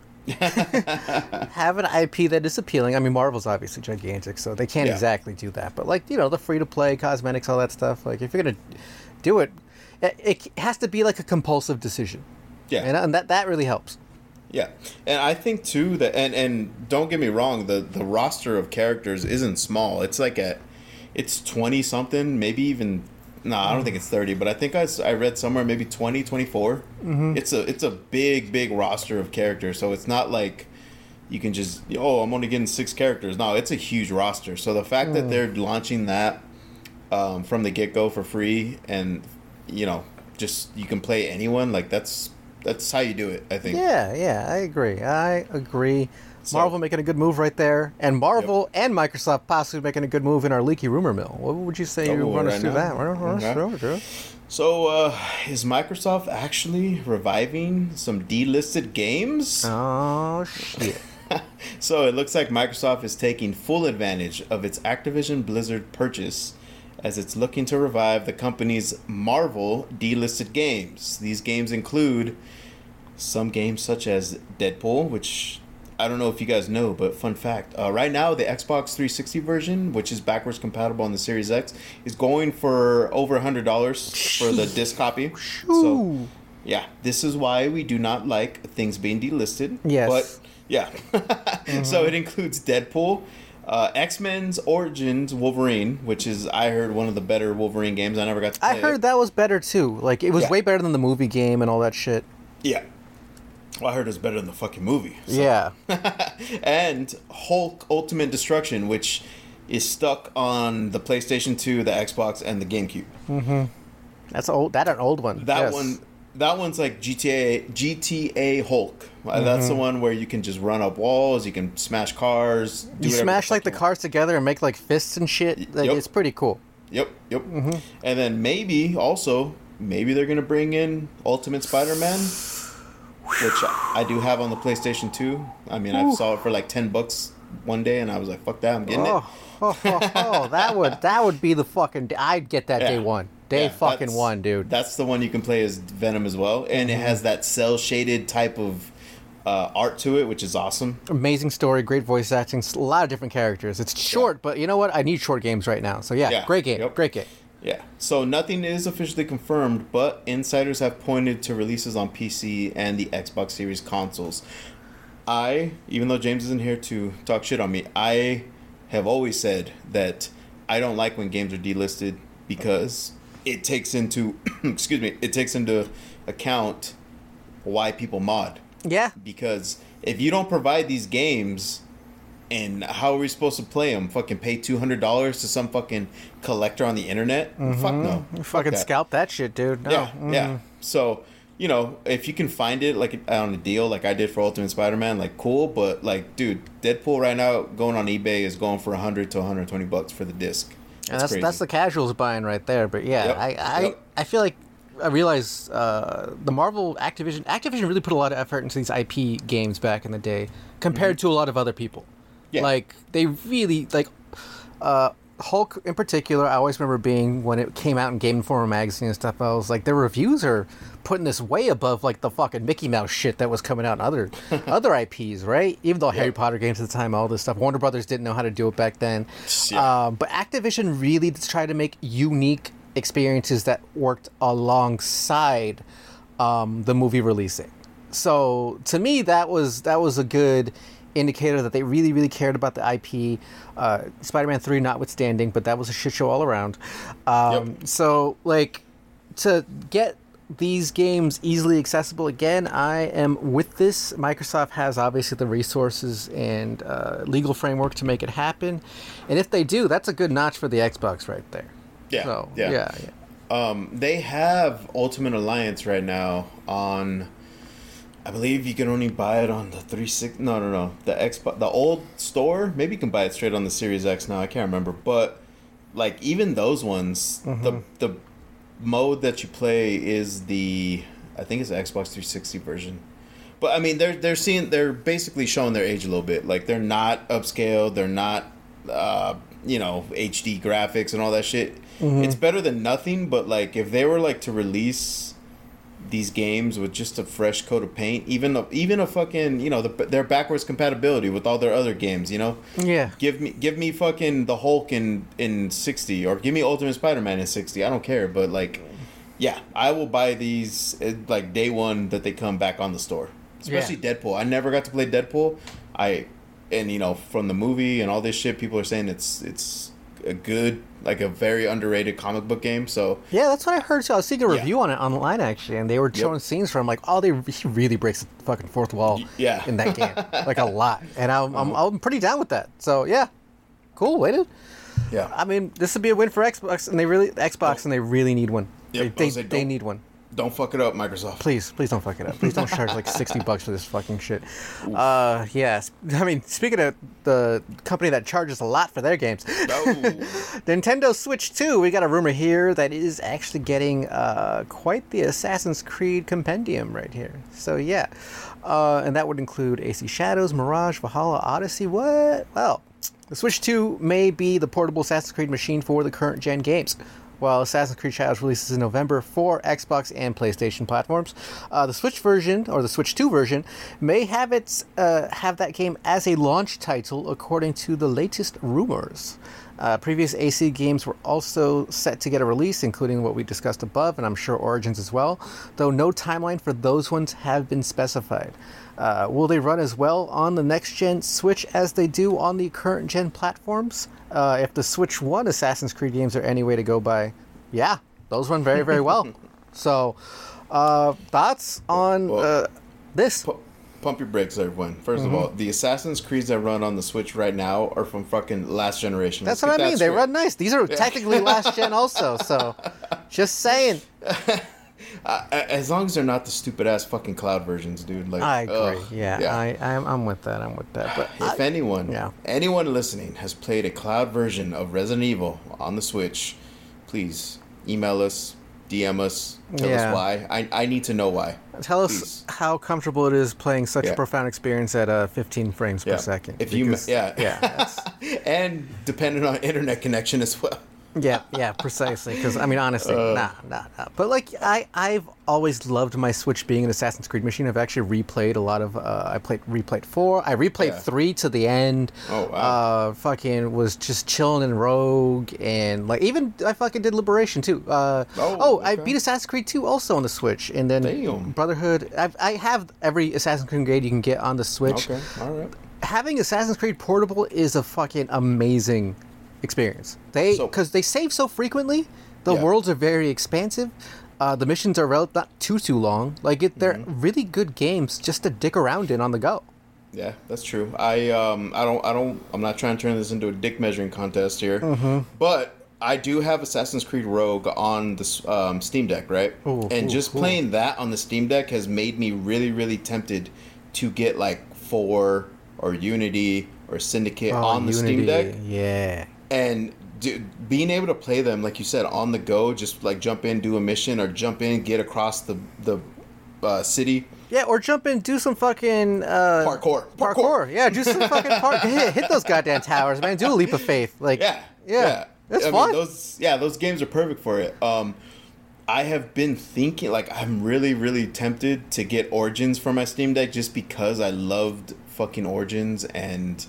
Have an IP that is appealing. I mean, Marvel's obviously gigantic, so they can't exactly do that. But like, the free-to-play cosmetics, all that stuff. Like, if you're gonna do it, it has to be like a compulsive decision. Yeah, and that really helps. Yeah, and I think too that and don't get me wrong, the roster of characters isn't small. It's like it's 20 something, maybe even. No, I don't think it's 30, but I think I read somewhere maybe 20, 24. Mm-hmm. It's a big roster of characters, so it's not like you can just, I'm only getting 6 characters. No, it's a huge roster. So the fact that they're launching that from the get-go for free, and, just you can play anyone, like that's how you do it, I think. Yeah, I agree. Marvel making a good move right there, and Marvel and Microsoft possibly making a good move in our leaky rumor mill. What would you say? You run us through that? Run us through it. So, is Microsoft actually reviving some delisted games? Oh shit! So it looks like Microsoft is taking full advantage of its Activision Blizzard purchase, as it's looking to revive the company's Marvel delisted games. These games include some games such as Deadpool, which I don't know if you guys know, but fun fact, right now the Xbox 360 version, which is backwards compatible on the Series X, is going for over $100 for the disc copy. So Yeah, this is why we do not like things being delisted. Yes. But, yeah. So it includes Deadpool, X-Men's Origins Wolverine, which is, I heard, one of the better Wolverine games. I never got to play I heard that was better too. Like, it was Yeah. way better than the movie game and all that shit. Yeah. Well, I heard it was better than the fucking movie. So. Yeah. And Hulk Ultimate Destruction, which is stuck on the PlayStation 2, the Xbox, and the GameCube. That's old. That an old one. That Yes. one, that one's like GTA Hulk. That's the one where you can just run up walls, you can smash cars. Do You whatever smash fuck like the you want. cars together and make like fists and shit. Like, Yep. it's pretty cool. Yep. And then maybe they're gonna bring in Ultimate Spider-Man, which I do have on the PlayStation 2. I mean, I saw it for like $10 one day, and I was like, "Fuck that, I'm getting it." That would be the fucking. I'd get that day Yeah. one. Day Yeah, fucking that's- one, dude. That's the one you can play as Venom as well, and it has that cell shaded type of art to it, which is awesome. Amazing story, great voice acting, a lot of different characters. It's short, but you know what? I need short games right now. So yeah, Yeah, great game, yep. great game. Yeah. So nothing is officially confirmed, but insiders have pointed to releases on PC and the Xbox Series consoles. Even though James isn't here to talk shit on me, I have always said that I don't like when games are delisted because it takes into it takes into account why people mod. Yeah, Because if you don't provide these games, and how are we supposed to play them? Fucking pay $200 to some fucking collector on the internet? Fuck no. you Fuck fucking that. scalp that shit, dude. No. Yeah, yeah. So, if you can find it like on a deal, like I did for Ultimate Spider-Man, like cool. But like, dude, Deadpool right now going on eBay is going for $100 to $120 for the disc. And It's that's the casuals buying right there. But yeah, Yep. I feel like I realize the Marvel Activision really put a lot of effort into these IP games back in the day compared to a lot of other people. Yeah. Like they really like Hulk in particular. I always remember being when it came out in Game Informer magazine and stuff. I was like, their reviews are putting this way above like the fucking Mickey Mouse shit that was coming out in other IPs, right? Even though Harry Potter games at the time, all this stuff, Warner Brothers didn't know how to do it back then. Yeah. But Activision really tried to make unique experiences that worked alongside the movie releasing. So to me, that was a good indicator that they really, really cared about the IP. Spider-Man 3 notwithstanding, but that was a shit show all around. So, like, to get these games easily accessible again, I am with this. Microsoft has obviously the resources and legal framework to make it happen. And if they do, that's a good notch for the Xbox right there. Yeah. So, yeah. They have Ultimate Alliance right now on. I believe you can only buy it on the 360. No. The Xbox, the old store. Maybe you can buy it straight on the Series X now. I can't remember, but like even those ones, the mode that you play is I think it's the Xbox 360 version. But I mean, they're basically showing their age a little bit. Like they're not upscale. They're not HD graphics and all that shit. It's better than nothing. But like if they were like to release these games with just a fresh coat of paint, even a fucking their backwards compatibility with all their other games, Yeah. give me fucking the Hulk in 60, or give me Ultimate Spider-Man in 60. I don't care, but like, yeah, I will buy these like day one that they come back on the store, especially Deadpool. I never got to play Deadpool. From the movie and all this shit, people are saying it's a good, like a very underrated comic book game. So Yeah, that's what I heard too. I was seeing a review on it online actually, and they were showing scenes from like, he really breaks the fucking fourth wall in that game, like a lot. And I'm pretty down with that. So yeah, cool, waited. yeah, I mean, this would be a win for Xbox, and they really need one. Yep, They need one. don't fuck it up, Microsoft. Please don't fuck it up. Please don't charge like $60 for this fucking shit. Yes. I mean, speaking of the company that charges a lot for their games, No. Nintendo Switch 2, we got a rumor here that is actually getting quite the Assassin's Creed compendium right here. So yeah. And that would include AC Shadows, Mirage, Valhalla, Odyssey. What? Well, the Switch 2 may be the portable Assassin's Creed machine for the current gen games, while Assassin's Creed Shadows releases in November for Xbox and PlayStation platforms. The Switch version, or the Switch 2 version, may have that game as a launch title, according to the latest rumors. Previous AC games were also set to get a release, including what we discussed above, and I'm sure Origins as well, though no timeline for those ones have been specified. Will they run as well on the next-gen Switch as they do on the current-gen platforms? If the Switch 1 Assassin's Creed games are any way to go by, yeah, those run very, very well. So, thoughts on this? Pump your brakes, everyone. First of all, the Assassin's Creeds that run on the Switch right now are from fucking last generation. That's what I mean. They run nice. These are technically last gen also. So, just saying. As long as they're not the stupid ass fucking cloud versions, dude. Like, I agree. I'm with that. But if anyone listening has played a cloud version of Resident Evil on the Switch, please email us, DM us, tell us why. I need to know why. Tell us how comfortable it is playing such a profound experience at 15 frames per second. And depending on internet connection as well. Yeah, precisely. Because I mean, honestly, nah. But like, I've always loved my Switch being an Assassin's Creed machine. I've actually replayed a lot of. I replayed 4. I replayed 3 to the end. Oh wow. Fucking was just chilling in Rogue, and like even I fucking did Liberation too. I beat Assassin's Creed 2 also on the Switch, and then Brotherhood. I have every Assassin's Creed game you can get on the Switch. Okay, all right. Having Assassin's Creed Portable is a fucking amazing experience. Because they save so frequently, the worlds are very expansive. The missions are not too long. Like they're really good games just to dick around in on the go. Yeah, that's true. I'm not trying to turn this into a dick measuring contest here, but I do have Assassin's Creed Rogue on the Steam Deck, right? Playing that on the Steam Deck has made me really, really tempted to get like 4 or Unity or Syndicate on the Steam Deck. Yeah. And being able to play them, like you said, on the go, just like jump in, do a mission, or jump in, get across the city. Yeah, or jump in, do some fucking parkour. Yeah, do some fucking parkour. Hit those goddamn towers, man. Do a leap of faith. Like, yeah. It's fun. Those games are perfect for it. I have been thinking, like, I'm really, really tempted to get Origins for my Steam Deck just because I loved fucking Origins, and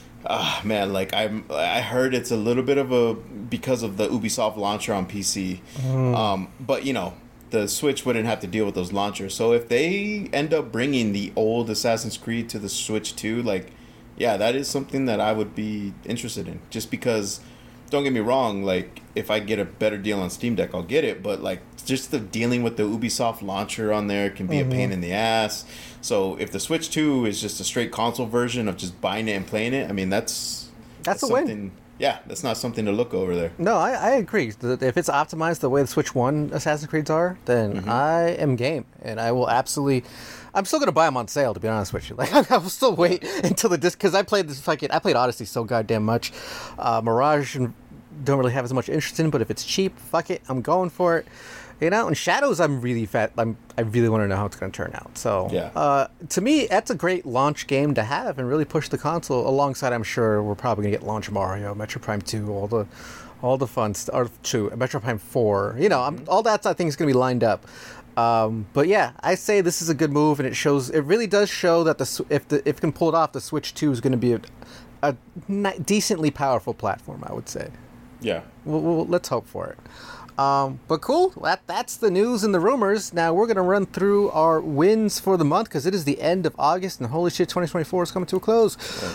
man, like I heard it's a little bit of because of the Ubisoft launcher on PC. But you know, the Switch wouldn't have to deal with those launchers. So if they end up bringing the old Assassin's Creed to the Switch too, like, yeah, that is something that I would be interested in. Just because, don't get me wrong, like if I get a better deal on Steam Deck, I'll get it. But like, just the dealing with the Ubisoft launcher on there can be a pain in the ass. So if the Switch 2 is just a straight console version of just buying it and playing it, I mean, that's a win. Yeah, that's not something to look over there. No, I agree. If it's optimized the way the Switch 1 Assassin's Creeds are, then I am game. And I will absolutely... I'm still going to buy them on sale, to be honest with you. Like, I will still wait until the disc... Because I played Odyssey so goddamn much. Mirage don't really have as much interest in, but if it's cheap, fuck it, I'm going for it. You know, and Shadows, I'm really I really want to know how it's going to turn out. So, to me, that's a great launch game to have and really push the console. Alongside, I'm sure we're probably going to get launch Mario, Metro Prime 2, all the fun stuff, or 2, Metro Prime 4. You know, all that I think is going to be lined up. But yeah, I say this is a good move, and it really does show that if it can pull it off, the Switch 2 is going to be a decently powerful platform, I would say. Yeah. Well, let's hope for it. But cool, that's the news and the rumors. Now we're going to run through our wins for the month because it is the end of August and holy shit, 2024 is coming to a close.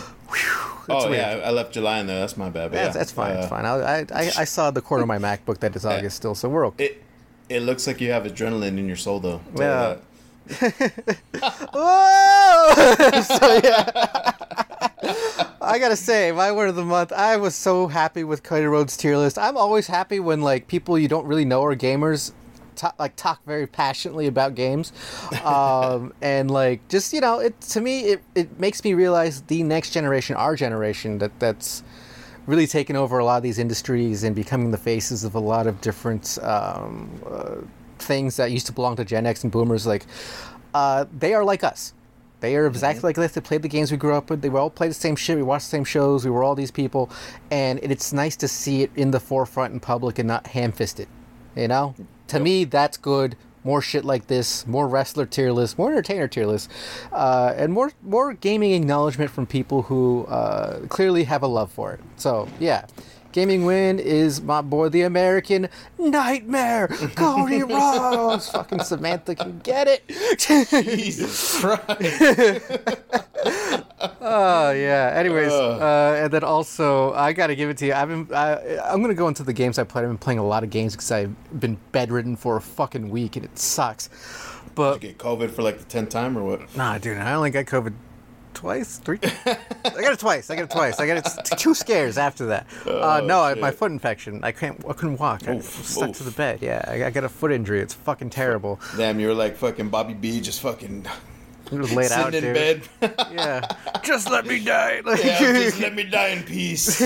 I left July in there. That's my bad. That's fine. It's fine. I saw the corner of my MacBook that is August still, so we're okay. It looks like you have adrenaline in your soul, though. Yeah. Whoa! So yeah. I gotta say, my word of the month, I was so happy with Cody Rhodes' tier list. I'm always happy when like people you don't really know are gamers talk very passionately about games, and like just to me it makes me realize the next generation, our generation, that's really taken over a lot of these industries and becoming the faces of a lot of different things that used to belong to Gen X and Boomers. Like they are like us. They are exactly like us. They played the games we grew up with. They all played the same shit. We watched the same shows. We were all these people. And it's nice to see it in the forefront in public and not ham-fisted. You know? To me, that's good. More shit like this. More wrestler tier lists. More entertainer tier lists. And more gaming acknowledgement from people who clearly have a love for it. So, yeah. gaming win is my boy, the American Nightmare, Cody Rhodes. Fucking Samantha can get it. Jesus Christ. Oh yeah. Anyways, and then also I gotta give it to you. I'm gonna go into the games I played. I've been playing a lot of games because I've been bedridden for a fucking week and it sucks. But Did you get COVID for like the 10th time or what? nah, dude, I only got COVID twice, three. I got it twice. I got it 2 scares after that. My foot infection. I couldn't walk. I was stuck to the bed. Yeah, I got a foot injury. It's fucking terrible. Damn, you were like fucking Bobby B, just fucking I was laid out, sitting in dude. bed. Yeah, just let me die. Yeah, just let me die in peace.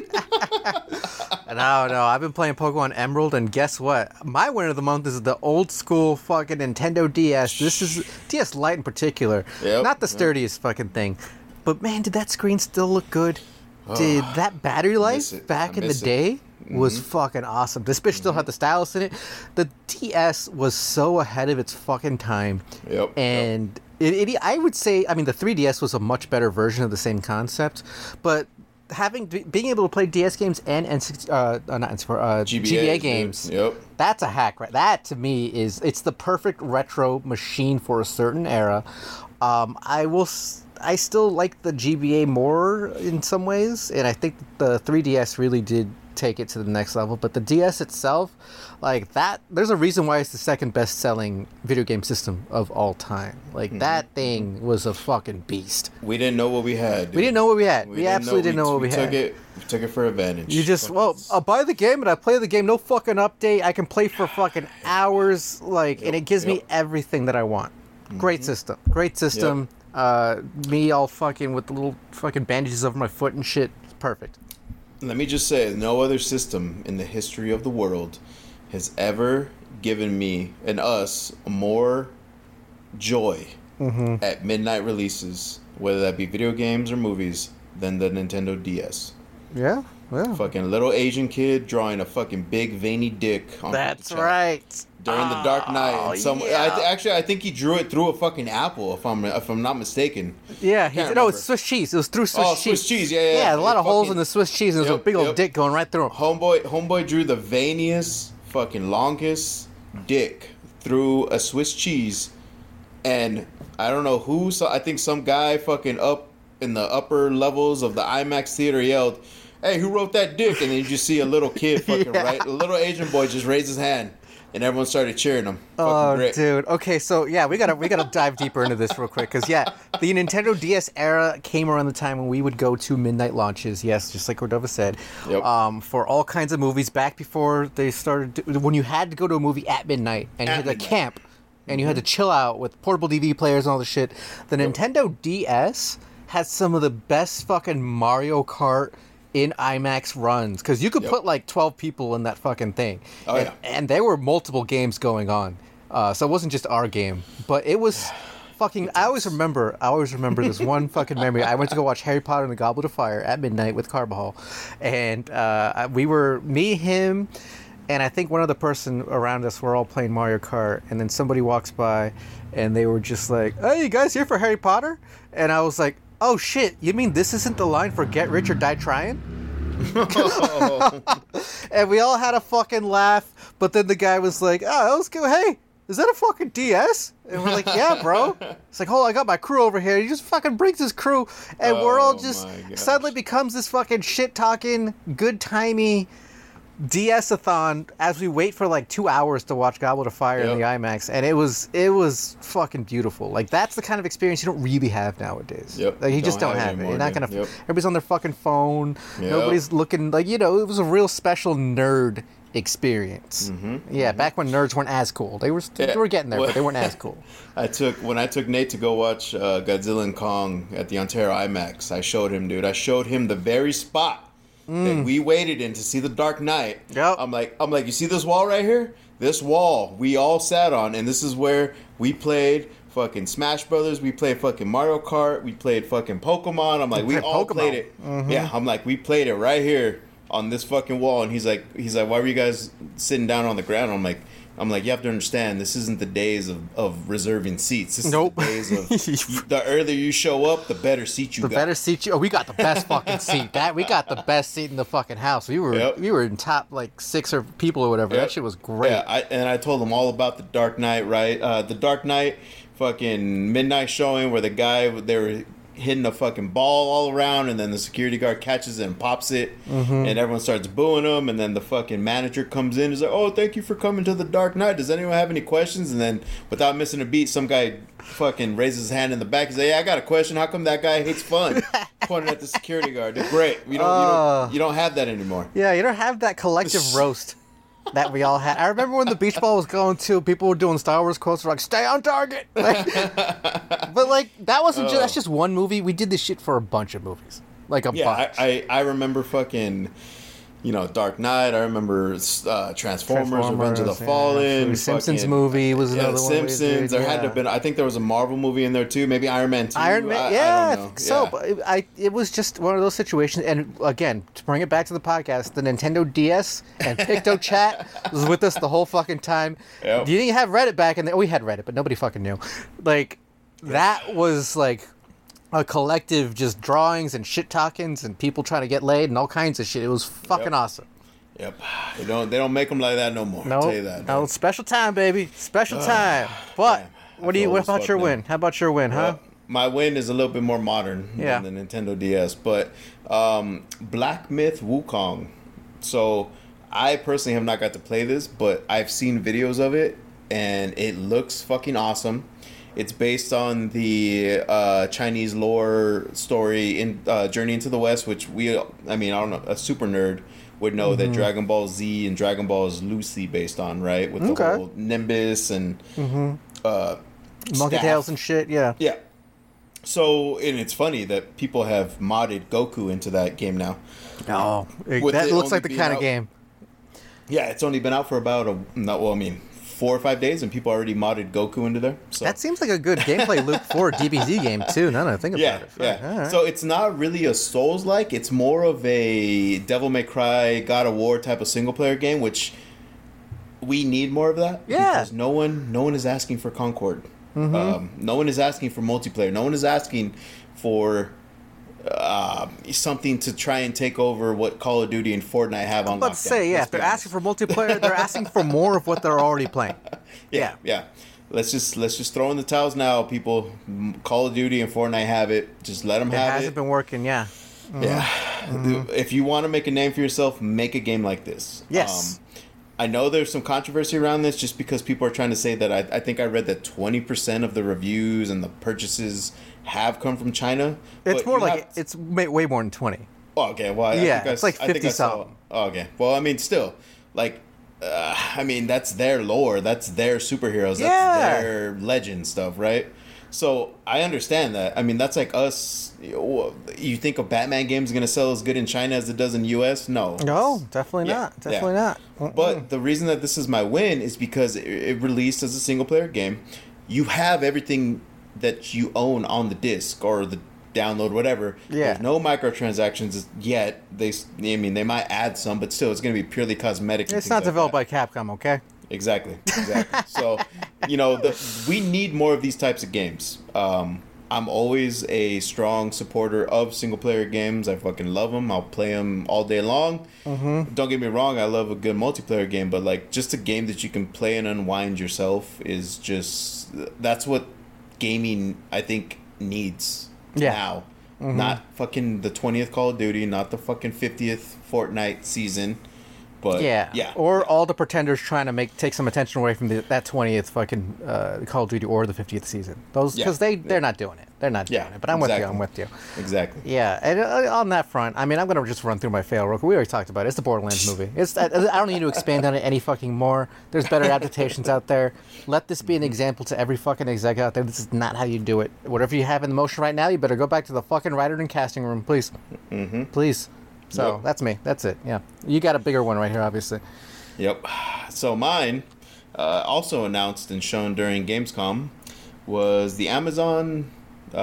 No, I've been playing Pokemon Emerald, and guess what? My winner of the month is the old school fucking Nintendo DS. This is DS Lite in particular. Yep, Not the sturdiest fucking thing. But man, did that screen still look good? Did that battery life back in the day was fucking awesome. This bitch still had the stylus in it. The DS was so ahead of its fucking time. Yep. And I would say, I mean, the 3DS was a much better version of the same concept, but being able to play DS games and GBA games, Yep. that's a hack, right? That to me it's the perfect retro machine for a certain era. I still like the GBA more in some ways, and I think the 3DS really did take it to the next level. But the DS itself, like that, there's a reason why it's the second best-selling video game system of all time. Like that thing was a fucking beast. We didn't know what we had. Dude. We didn't know what we had. We absolutely didn't know what we had. We took it for advantage. You just, I'll buy the game and I play the game, no fucking update. I can play for fucking hours, and it gives me everything that I want. Great system. Me all fucking with the little fucking bandages over my foot and shit. Perfect. Let me just say, no other system in the history of the world has ever given me and us more joy at midnight releases, whether that be video games or movies, than the Nintendo DS. Yeah. Fucking little Asian kid drawing a fucking big veiny dick on That's right. during the Dark Knight. I think he drew it through a fucking apple, if I'm not mistaken. Yeah, it's Swiss cheese. It was through Swiss cheese. Swiss cheese, yeah. Yeah, a lot of holes in the Swiss cheese, and there's a big old dick going right through them. Homeboy drew the veiniest, fucking longest dick through a Swiss cheese, and I don't know who. So I think some guy fucking up in the upper levels of the IMAX theater yelled, "Hey, who wrote that dick?" And then you just see a little kid fucking a little Asian boy just raise his hand. And everyone started cheering him. Dude. Okay, so yeah, we gotta dive deeper into this real quick, because the Nintendo DS era came around the time when we would go to midnight launches. Yes, just like Cordova said, for all kinds of movies. Back before they started, when you had to go to a movie at midnight and you had to camp and you had to chill out with portable DVD players and all the shit. The Nintendo DS had some of the best fucking Mario Kart in IMAX runs, because you could put like 12 people in that fucking thing. And there were multiple games going on, so it wasn't just our game, but it was fucking. I always remember this one fucking memory. I went to go watch Harry Potter and the Goblet of Fire at midnight with Carbajal, and we were me, him, and I think one other person around us were all playing Mario Kart, and then somebody walks by and they were just like, "Hey, you guys here for Harry Potter?" And I was like, "Oh shit, you mean this isn't the line for Get Rich or Die Trying?" And we all had a fucking laugh, but then the guy was like, "Oh, let's go, hey, is that a fucking DS?" And we're like, "Yeah, bro." It's like, "Hold on, I got my crew over here." He just fucking brings his crew, and we're all just suddenly becomes this fucking shit-talking, good-timey DS-a-thon as we wait for like 2 hours to watch Goblet of Fire in the IMAX, and it was fucking beautiful. Like, that's the kind of experience you don't really have nowadays. Like, you just don't have it. You're not gonna. Everybody's on their fucking phone. Nobody's looking like, it was a real special nerd experience. Back when nerds weren't as cool. They were getting there, but they weren't as cool. When I took Nate to go watch Godzilla and Kong at the Ontario IMAX, I showed him the very spot that we waited in to see the Dark Knight. I'm like, you see this wall right here? This wall we all sat on, and this is where we played fucking Smash Brothers. We played fucking Mario Kart. We played fucking Pokemon. I'm like, we all played it. Yeah, I'm like, we played it right here on this fucking wall. And he's like, why were you guys sitting down on the ground? I'm like, I'm like, you have to understand, this isn't the days of reserving seats. This Nope. is the days of the earlier you show up, the better seat you got. The better seat we got the best fucking seat. We got the best seat in the fucking house. We were in top like 6 or people or whatever. Yep. That shit was great. Yeah, I told them all about the Dark Knight, right? The Dark Knight fucking midnight showing where they were hitting a fucking ball all around, and then the security guard catches it and pops it, and everyone starts booing him, and then the fucking manager comes in and is like, oh, thank you for coming to the Dark Knight. Does anyone have any questions? And then without missing a beat, some guy fucking raises his hand in the back. He's like, yeah, I got a question. How come that guy hates fun? Pointing at the security guard. They're great. You don't have that anymore. Yeah, you don't have that collective roast that we all had. I remember when the beach ball was going to, people were doing Star Wars quotes, like, stay on target. But like, that wasn't just, that's just one movie. We did this shit for a bunch of movies. Like a bunch. I remember fucking, Dark Knight. I remember Transformers, Revenge of the Fallen. The Simpsons movie was another one. Simpsons. There had to have been, I think there was a Marvel movie in there too. Maybe Iron Man 2. Iron Man, I think so. Yeah. But it was just one of those situations. And again, to bring it back to the podcast, the Nintendo DS and Picto Chat was with us the whole fucking time. Yep. You didn't have Reddit back in there. We had Reddit, but nobody fucking knew. Like, that was like a collective just drawings and shit talkings and people trying to get laid and all kinds of shit. It was fucking awesome. Yep. They don't make them like that no more. I'll tell you that. No, special time, baby. Special time. But what about your win? How about your win, huh? My win is a little bit more modern than the Nintendo DS, but Black Myth Wukong. So I personally have not got to play this, but I've seen videos of it and it looks fucking awesome. It's based on the Chinese lore story in Journey into the West, which I don't know, a super nerd would know that Dragon Ball Z and Dragon Ball is loosely based on, right? With the whole Nimbus and Monkey Tails and shit, yeah. Yeah. So, and it's funny that people have modded Goku into that game now. Oh, that looks like the kind of game. Yeah, it's only been out for about 4 or 5 days, and people already modded Goku into there. So. That seems like a good gameplay loop for a DBZ game too. Now that I think about it. Yeah. Right. So it's not really a Souls-like. It's more of a Devil May Cry, God of War type of single-player game, which we need more of that. Yeah. Because no one is asking for Concord. No one is asking for multiplayer. No one is asking for something to try and take over what Call of Duty and Fortnite have on lockdown. I'm about to say, if they're asking for multiplayer, they're asking for more of what they're already playing. Yeah. Let's just throw in the towels now, people. Call of Duty and Fortnite have it. Just let them have it. It hasn't been working, yeah. Yeah. If you want to make a name for yourself, make a game like this. Yes. I know there's some controversy around this just because people are trying to say that I think I read that 20% of the reviews and the purchases have come from China. It's more like it's way more than 20. Oh, okay. Well, it's like 50 something. Oh, okay. Well, I mean, still, like, that's their lore. That's their superheroes. That's their legend stuff, right? So I understand that. I mean, that's like us. You think a Batman game is going to sell as good in China as it does in the U.S.? No. No, definitely not. Definitely not. But the reason that this is my win is because it released as a single-player game. You have everything that you own on the disc or the download, whatever. Yeah. There's no microtransactions yet. They might add some, but still, it's going to be purely cosmetic. It's not developed by Capcom, okay? Exactly. So, we need more of these types of games. I'm always a strong supporter of single-player games. I fucking love them. I'll play them all day long. Don't get me wrong. I love a good multiplayer game, but like just a game that you can play and unwind yourself is just that's what gaming I think needs now. Not fucking the 20th Call of Duty, not the fucking 50th Fortnite season. But yeah. Or all the pretenders trying to take some attention away from that 20th fucking Call of Duty or the 50th season. Those because they're not doing it. They're not doing it. But I'm with you. I'm with you. Exactly. Yeah. And on that front, I mean, I'm gonna just run through my fail real quick. We already talked about it. It's the Borderlands movie. I don't need to expand on it any fucking more. There's better adaptations out there. Let this be an example to every fucking exec out there. This is not how you do it. Whatever you have in the motion right now, you better go back to the fucking writer and casting room, please. Please. So that's me. That's it. Yeah. You got a bigger one right here, obviously. Yep. So mine, also announced and shown during Gamescom, was the Amazon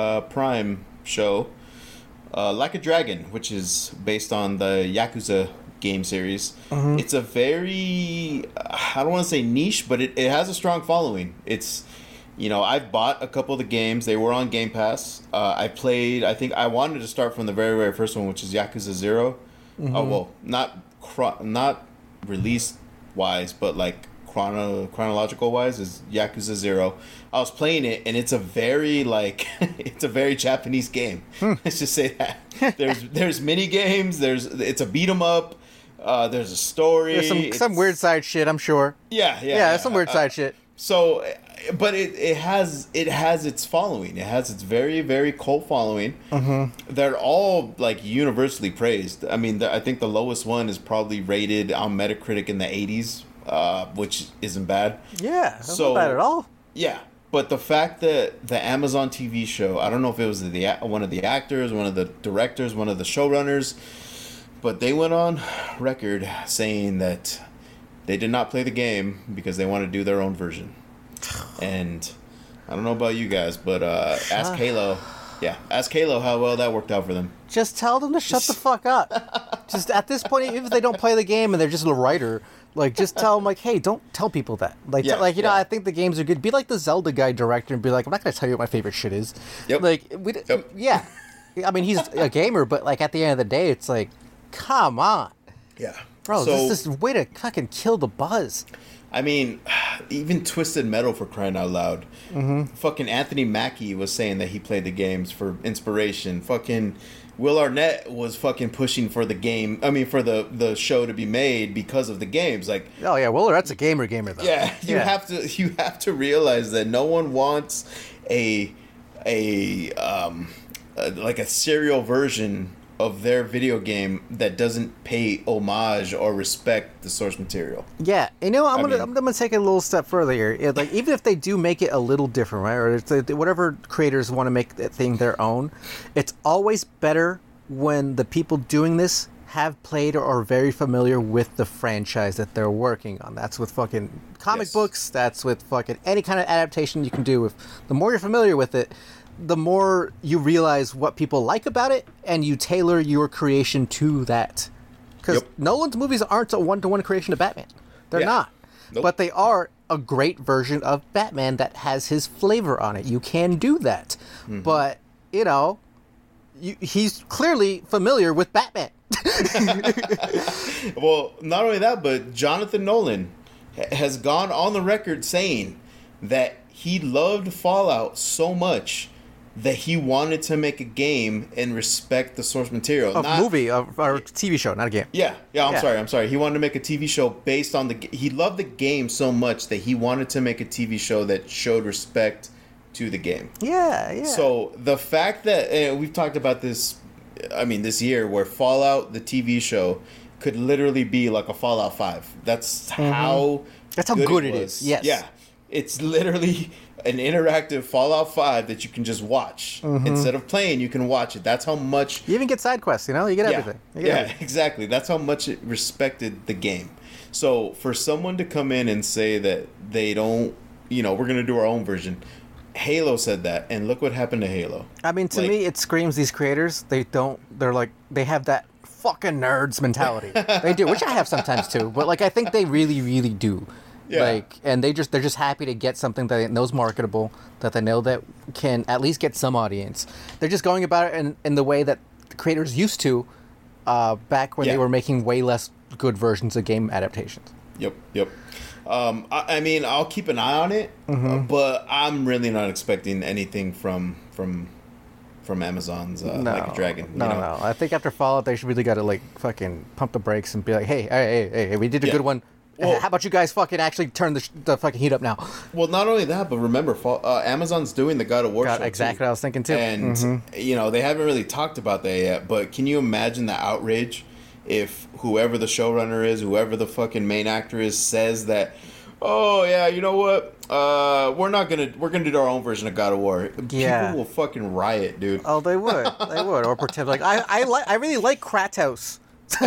Prime show, Like a Dragon, which is based on the Yakuza game series. It's a very, I don't want to say niche, but it has a strong following. It's, I've bought a couple of the games. They were on Game Pass. I played, I think I wanted to start from the very, very first one, which is Yakuza 0. Oh, well, not release-wise, but like chronological-wise is Yakuza 0. I was playing it, and it's a very, it's a very Japanese game. Let's just say that. There's mini-games, it's a beat-em-up, there's a story. There's some weird side shit, I'm sure. Yeah. There's some weird side shit. So, but it has its following. It has its very, very cult following. They're all like universally praised. I mean, I think the lowest one is probably rated on Metacritic in the 80s, which isn't bad. Yeah, that's not bad at all. Yeah, but the fact that the Amazon TV show, I don't know if it was one of the actors, one of the directors, one of the showrunners, but they went on record saying that they did not play the game because they want to do their own version. And I don't know about you guys, but ask Halo. Yeah, ask Halo how well that worked out for them. Just tell them to shut the fuck up. Just at this point, even if they don't play the game and they're just a writer, just tell them, hey, don't tell people that. I think the games are good. Be like the Zelda guy director and be like, I'm not going to tell you what my favorite shit is. Yep. Yeah. I mean, he's a gamer, but at the end of the day, it's like, come on. Yeah. Bro, this is a way to fucking kill the buzz. I mean, even Twisted Metal, for crying out loud. Fucking Anthony Mackie was saying that he played the games for inspiration. Fucking Will Arnett was fucking pushing for the game. I mean, for the show to be made because of the games. Oh yeah, Will Arnett's a gamer though. Yeah, you have to realize that no one wants a serial version of their video game that doesn't pay homage or respect the source material. Yeah, I'm gonna take it a little step further here. Even if they do make it a little different, right, or it's whatever creators want to make that thing their own, it's always better when the people doing this have played or are very familiar with the franchise that they're working on. That's with fucking comic books. That's with fucking any kind of adaptation you can do. If the more you're familiar with it, the more you realize what people like about it, and you tailor your creation to that. Because Nolan's movies aren't a one-to-one creation of Batman. They're not. Nope. But they are a great version of Batman that has his flavor on it. You can do that. But, he's clearly familiar with Batman. Well, not only that, but Jonathan Nolan has gone on the record saying that he loved Fallout so much that he wanted to make a game and respect the source material. Movie or TV show, not a game. Yeah. I'm sorry. He wanted to make a TV show based on he loved the game so much that he wanted to make a TV show that showed respect to the game. Yeah. So the fact that, we've talked about this, this year, where Fallout, the TV show, could literally be like a Fallout 5. That's how good it is. Yes. Yeah. It's literally an interactive Fallout 5 that you can just watch. Instead of playing, you can watch it. That's how much... You even get side quests, you get everything. Exactly. That's how much it respected the game. So for someone to come in and say that they don't, we're going to do our own version... Halo said that, and look what happened to Halo. To me, it screams these creators, they have that fucking nerds mentality. They do, which I have sometimes too, but I think they really, really do. Yeah. And they're just happy to get something that they know is marketable, that they know that can at least get some audience. They're just going about it in the way that the creators used to back when they were making way less good versions of game adaptations. Yep. I'll keep an eye on it, but I'm really not expecting anything from Amazon's Like a Dragon. No. I think after Fallout, they should really got to fucking pump the brakes and be like, hey, we did a good one. Well, how about you guys fucking actually turn the fucking heat up now? Well, not only that, but remember, Amazon's doing the God of War show exactly too. what I was thinking too. And, they haven't really talked about that yet, but can you imagine the outrage if whoever the showrunner is, whoever the fucking main actor is, says that, oh, yeah, you know what? We're gonna do our own version of God of War. Yeah. People will fucking riot, dude. Oh, they would. Or pretend I really like Kratos.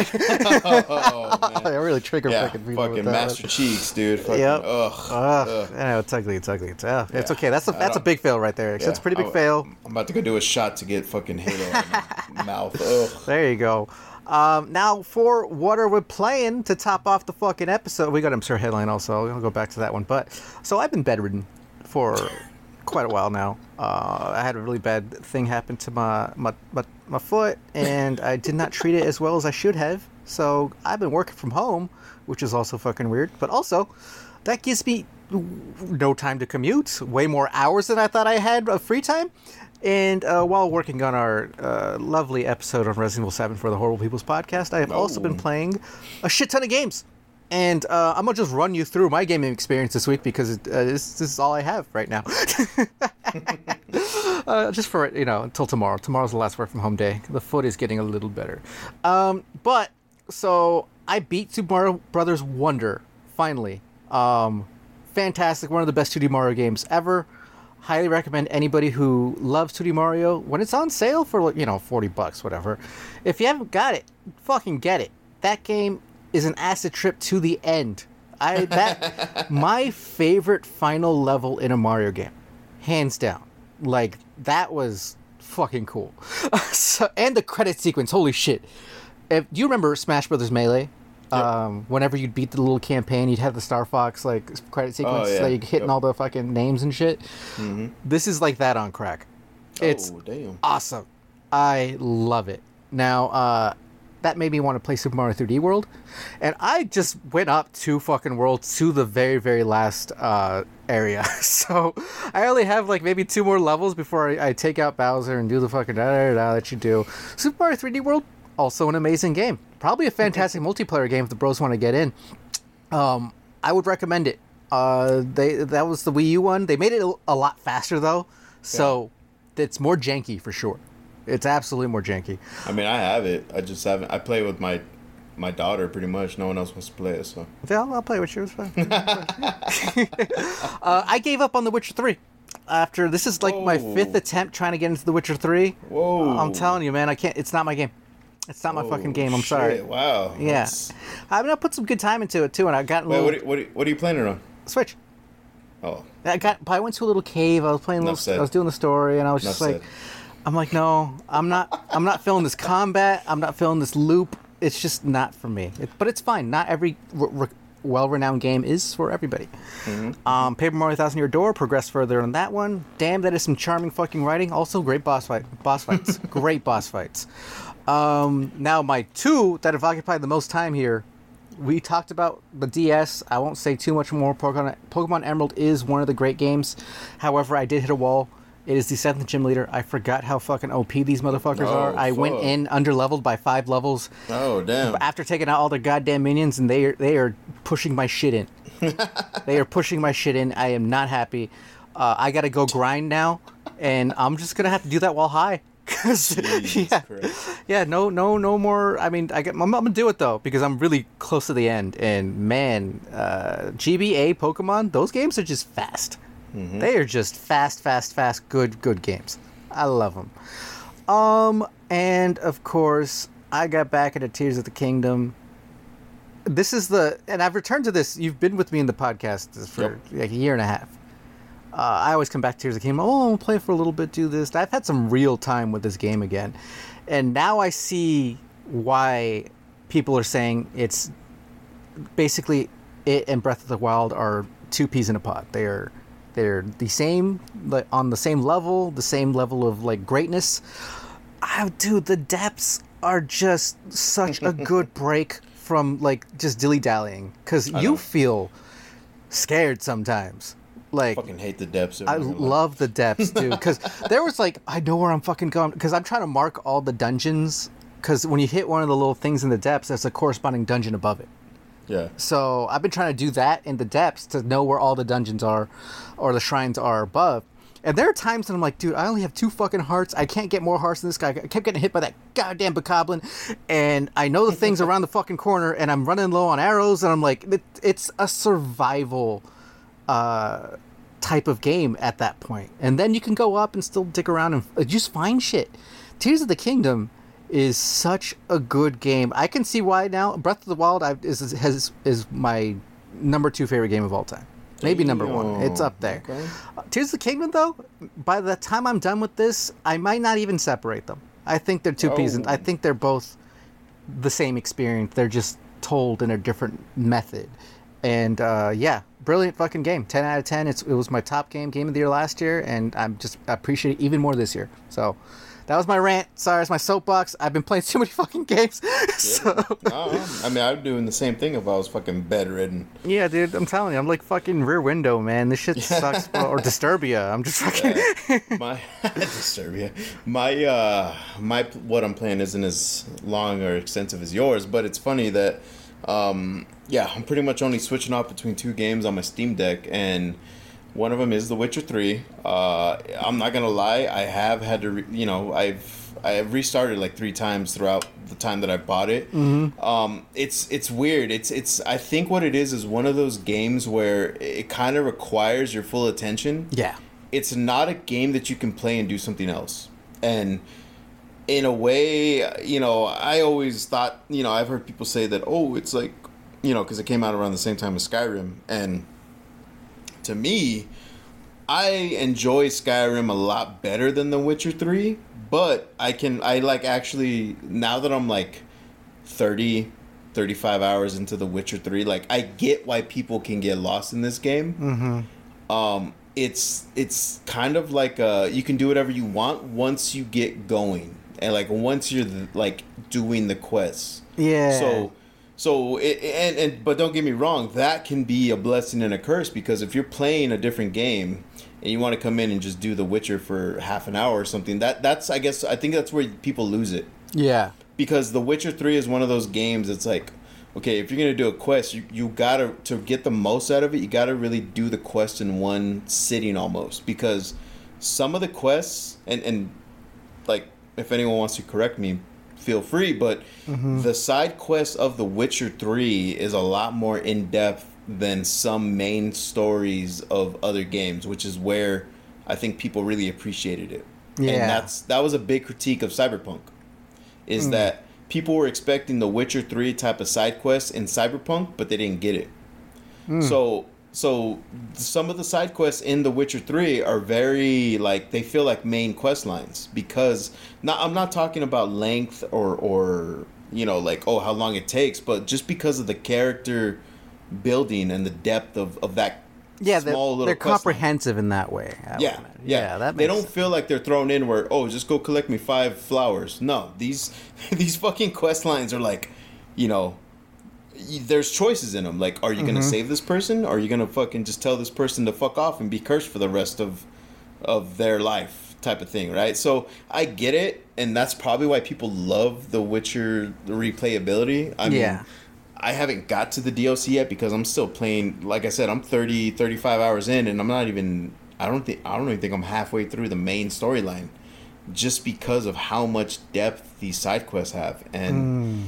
Man. I really trigger fucking people. Fucking Master Cheeks, dude. Fucking, yep. Ugh. I know, it's ugly. It's okay. That's a big fail right there. Yeah, it's a pretty big fail. I'm about to go do a shot to get fucking Halo in my mouth. Ugh. There you go. Now for what are we playing to top off the fucking episode? We got I'm sure headline also. I'll go back to that one. But so I've been bedridden for quite a while now. I had a really bad thing happen to my foot, and I did not treat it as well as I should have. So I've been working from home, which is also fucking weird. But also, that gives me no time to commute, way more hours than I thought I had of free time. And while working on our lovely episode of Resident Evil 7 for the Horrible People's podcast, I have also been playing a shit ton of games. And I'm going to just run you through my gaming experience this week because this is all I have right now. Just for, until tomorrow. Tomorrow's the last work from home day. The foot is getting a little better. So I beat Super Mario Brothers Wonder, finally. Fantastic. One of the best 2D Mario games ever. Highly recommend anybody who loves 2D Mario when it's on sale for, $40, whatever. If you haven't got it, fucking get it. That game is an acid trip to the end. My favorite final level in a Mario game, hands down. Like, that was fucking cool. And the credit sequence, holy shit. Do you remember Smash Brothers Melee? Yep. Whenever you'd beat the little campaign, you'd have the Star Fox credit sequence that you're hitting all the fucking names and shit. Mm-hmm. This is like that on crack. It's awesome. I love it. Now, that made me want to play Super Mario 3D World, and I just went up 2 fucking worlds to the very, very last area. So I only have maybe 2 more levels before I take out Bowser and do the fucking da-da-da-da that you do. Super Mario 3D World, also an amazing game. Probably a fantastic multiplayer game if the bros want to get in. I would recommend it. That was the Wii U one. They made it a lot faster though, so it's more janky for sure. It's absolutely more janky. I mean, I have it. I just haven't. I play with my daughter pretty much. No one else wants to play it, so. Yeah, I'll play with you. It's fine. I gave up on The Witcher 3. After this is my 5th attempt trying to get into The Witcher 3. Whoa! I'm telling you, man, I can't. It's not my game. It's not my fucking game. I'm sorry. Wow. Yeah. I mean, I put some good time into it too, and I got. Wait, what are you playing it on? Switch. Oh. I went to a little cave. I was playing. I was doing the story, and I was just like, I'm like, no, I'm not feeling this combat. I'm not feeling this loop. It's just not for me. But it's fine. Not every well-renowned game is for everybody. Mm-hmm. Paper Mario Thousand Year Door progressed further on that one. Damn, that is some charming fucking writing. Also, great boss fights. Great boss fights. Now my 2 that have occupied the most time here. We talked about the DS. I won't say too much more. Pokemon Emerald is one of the great games. However, I did hit a wall. It is the 7th gym leader. I forgot how fucking OP these motherfuckers are. I went in underleveled by 5 levels. Oh, damn. After taking out all the goddamn minions, and they are pushing my shit in. They are pushing my shit in. I am not happy. I gotta go grind now, and I'm just gonna have to do that while high. No more. I mean, I'm gonna do it though because I'm really close to the end. And man, GBA Pokemon, those games are just fast. Mm-hmm. They are just fast, good games. I love them. And of course, I got back into Tears of the Kingdom. And I've returned to this. You've been with me in the podcast for a year and a half. I always come back to Tears of the Kingdom. I'll play for a little bit, do this. I've had some real time with this game again. And now I see why people are saying it's basically it and Breath of the Wild are 2 peas in a pod. They're the same, on the same level of greatness. Dude, the depths are just such a good break from just dilly-dallying. Because you feel scared sometimes. I fucking hate the depths. I love the depths, dude. Because there was I know where I'm fucking going. Because I'm trying to mark all the dungeons. Because when you hit one of the little things in the depths, there's a corresponding dungeon above it. Yeah. So I've been trying to do that in the depths to know where all the dungeons are, or the shrines are above. And there are times that I'm like, dude, I only have 2 fucking hearts. I can't get more hearts than this guy. I kept getting hit by that goddamn Bokoblin. And I know the thing's around the fucking corner, and I'm running low on arrows, and I'm like, it's a survival type of game at that point. And then you can go up and still dick around and just find shit. Tears of the Kingdom is such a good game. I can see why now. Breath of the Wild is my number 2 favorite game of all time. Maybe number 1. It's up there. Okay. Tears of the Kingdom, though, by the time I'm done with this, I might not even separate them. I think they're 2 pieces. I think they're both the same experience. They're just told in a different method. And yeah, brilliant fucking game. 10 out of 10. It was my top game of the year last year, and I appreciate it even more this year. So that was my rant. Sorry, it's my soapbox. I've been playing too many fucking games. So. I mean, I'm doing the same thing if I was fucking bedridden. Yeah, dude, I'm telling you, I'm like fucking Rear Window, man. This shit sucks. Or Disturbia. I'm just fucking... My Disturbia. My what I'm playing isn't as long or extensive as yours, but it's funny that yeah, I'm pretty much only switching off between 2 games on my Steam Deck, and one of them is The Witcher 3. I'm not gonna lie, I have had to, I have restarted like 3 times throughout the time that I bought it. Mm-hmm. It's weird. It's I think what it is one of those games where it kind of requires your full attention. Yeah. It's not a game that you can play and do something else. And in a way, I always thought, I've heard people say that, oh, it's like, because it came out around the same time as Skyrim. And to me, I enjoy Skyrim a lot better than The Witcher 3. But actually, now that I'm like 30, 35 hours into The Witcher 3, like, I get why people can get lost in this game. Mm-hmm. It's kind of like you can do whatever you want once you get going. And like once you're like doing the quests. Yeah. But don't get me wrong, that can be a blessing and a curse, because if you're playing a different game and you want to come in and just do The Witcher for half an hour or something, that's I think that's where people lose it. Yeah. Because The Witcher 3 is one of those games that's like, okay, if you're gonna do a quest, you gotta, to get the most out of it, you gotta really do the quest in one sitting almost, because some of the quests and like, if anyone wants to correct me, feel free, but the side quest of The Witcher 3 is a lot more in-depth than some main stories of other games, which is where I think people really appreciated it. Yeah. And that was a big critique of Cyberpunk, is that people were expecting The Witcher 3 type of side quests in Cyberpunk, but they didn't get it. So some of the side quests in The Witcher 3 are very, like, they feel like main quest lines, because I'm not talking about length or like, oh, how long it takes, but just because of the character building and the depth of that small little they're quest comprehensive line. In that way. Yeah, that they makes don't feel like they're thrown in where, oh, just go collect me 5 flowers. No, these fucking quest lines are like, there's choices in them. Like, are you going to save this person? Or are you going to fucking just tell this person to fuck off and be cursed for the rest of their life, type of thing, right? So I get it, and that's probably why people love The Witcher, the replayability. I mean, I haven't got to the DLC yet because I'm still playing. Like I said, I'm 35 hours in, and I'm not even, I don't even think I'm halfway through the main storyline, just because of how much depth these side quests have. And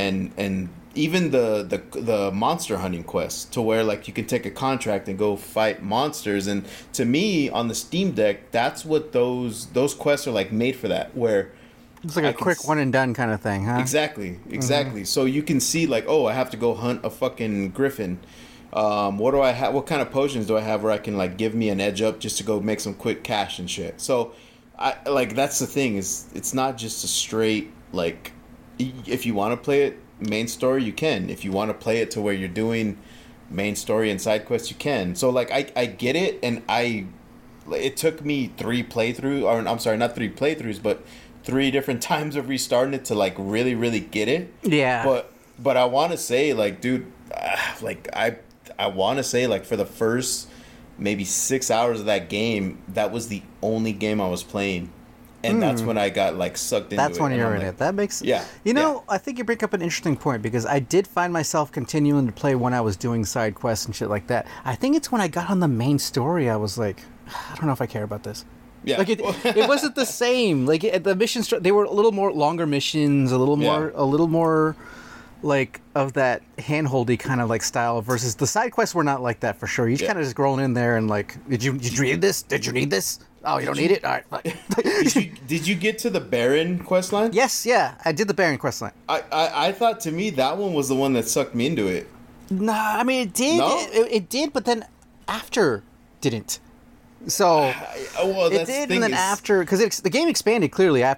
even the monster hunting quest, to where like you can take a contract and go fight monsters. And to me, on the Steam Deck, that's what those quests are like, made for that, where it's like a quick one and done kind of thing, huh? Exactly. So you can see like, oh, I have to go hunt a fucking griffin. What do I have? What kind of potions do I have where I can like give me an edge up just to go make some quick cash and shit? So I like, that's the thing, is it's not just a straight, like, if you want to play it main story, you can. If you want to play it to where you're doing main story and side quests, you can. So like, I get it, and it took me 3 playthroughs, or I'm sorry, not 3 playthroughs, but 3 different times of restarting it to like really, really get it. Yeah. But I want to say, like, dude, like I want to say, like, for the first maybe 6 hours of that game, that was the only game I was playing. And that's when I got like sucked into it. That's when you're in it. That makes I think you bring up an interesting point, because I did find myself continuing to play when I was doing side quests and shit like that. I think it's when I got on the main story, I was like, I don't know if I care about this. Yeah. Like it wasn't the same. Like the missions, they were a little more longer missions, a little more like of that handholdy kind of like style, versus the side quests were not like that for sure. You kind of just rolling in there and like, did you read this? Did you need this? Oh, you don't need it? All right, fine. Did you get to the Baron quest line? Yes, yeah, I did the Baron quest line. I thought, to me, that one was the one that sucked me into it. Nah, I mean, it did. No? It did, but then after didn't. So well, it did, and then after, because the game expanded clearly after that.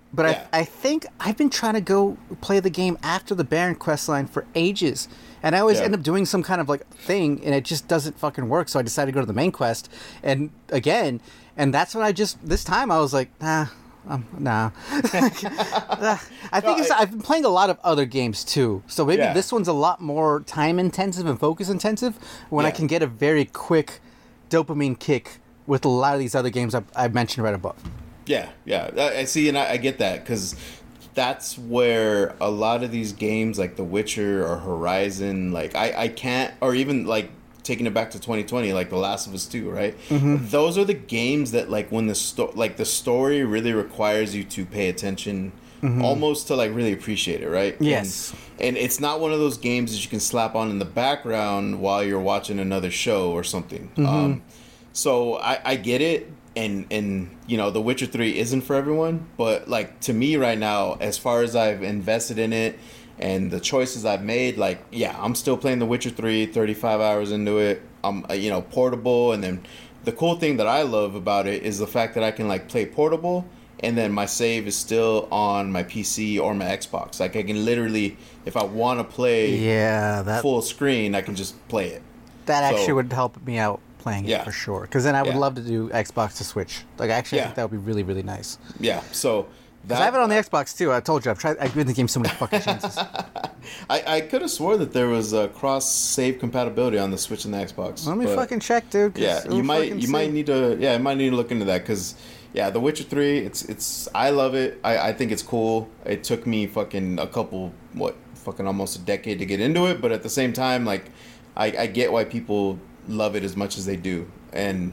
But Yeah. I think I've been trying to go play the game after the Baron quest line for ages. And I always Yeah. end up doing some kind of like thing, and it just doesn't fucking work. So I decided to go to the main quest, and that's when this time I was like, nah. I think I've been playing a lot of other games too, so maybe Yeah. this one's a lot more time intensive and focus intensive. When I Yeah. can get a very quick dopamine kick with a lot of these other games I've mentioned right above. Yeah, yeah. I see, and I get that because that's where a lot of these games, like The Witcher or Horizon, like I can't, or even like taking it back to 2020, like The Last of Us 2, right? Those are the games that like when the story really requires you to pay attention, almost to like really appreciate it, right? Yes. And it's not one of those games that you can slap on in the background while you're watching another show or something. So I get it. And you know, The Witcher 3 isn't for everyone, but like to me right now, as far as I've invested in it and the choices I've made, like yeah, I'm still playing The Witcher 3, 35 hours into it. I'm you know, portable, and then the cool thing that I love about it is the fact that I can like play portable, and then my save is still on my PC or my Xbox. Like I can literally, if I want to play full screen, I can just play it. That So- actually would help me out playing it Yeah. for sure. Because then I would Yeah. love to do Xbox to Switch. Like, actually, I Yeah. think that would be really, really nice. Yeah, so Because I have it on the Xbox too. I told you, I've given the game so many fucking chances. I could have swore that there was a cross save compatibility on the Switch and the Xbox. Let me but fucking check, dude. 'cause yeah, we'll you might fucking see. need to I might need to look into that because yeah, The Witcher 3, it's I love it. I think it's cool. It took me fucking almost a decade to get into it, but at the same time, like I get why people love it as much as they do. And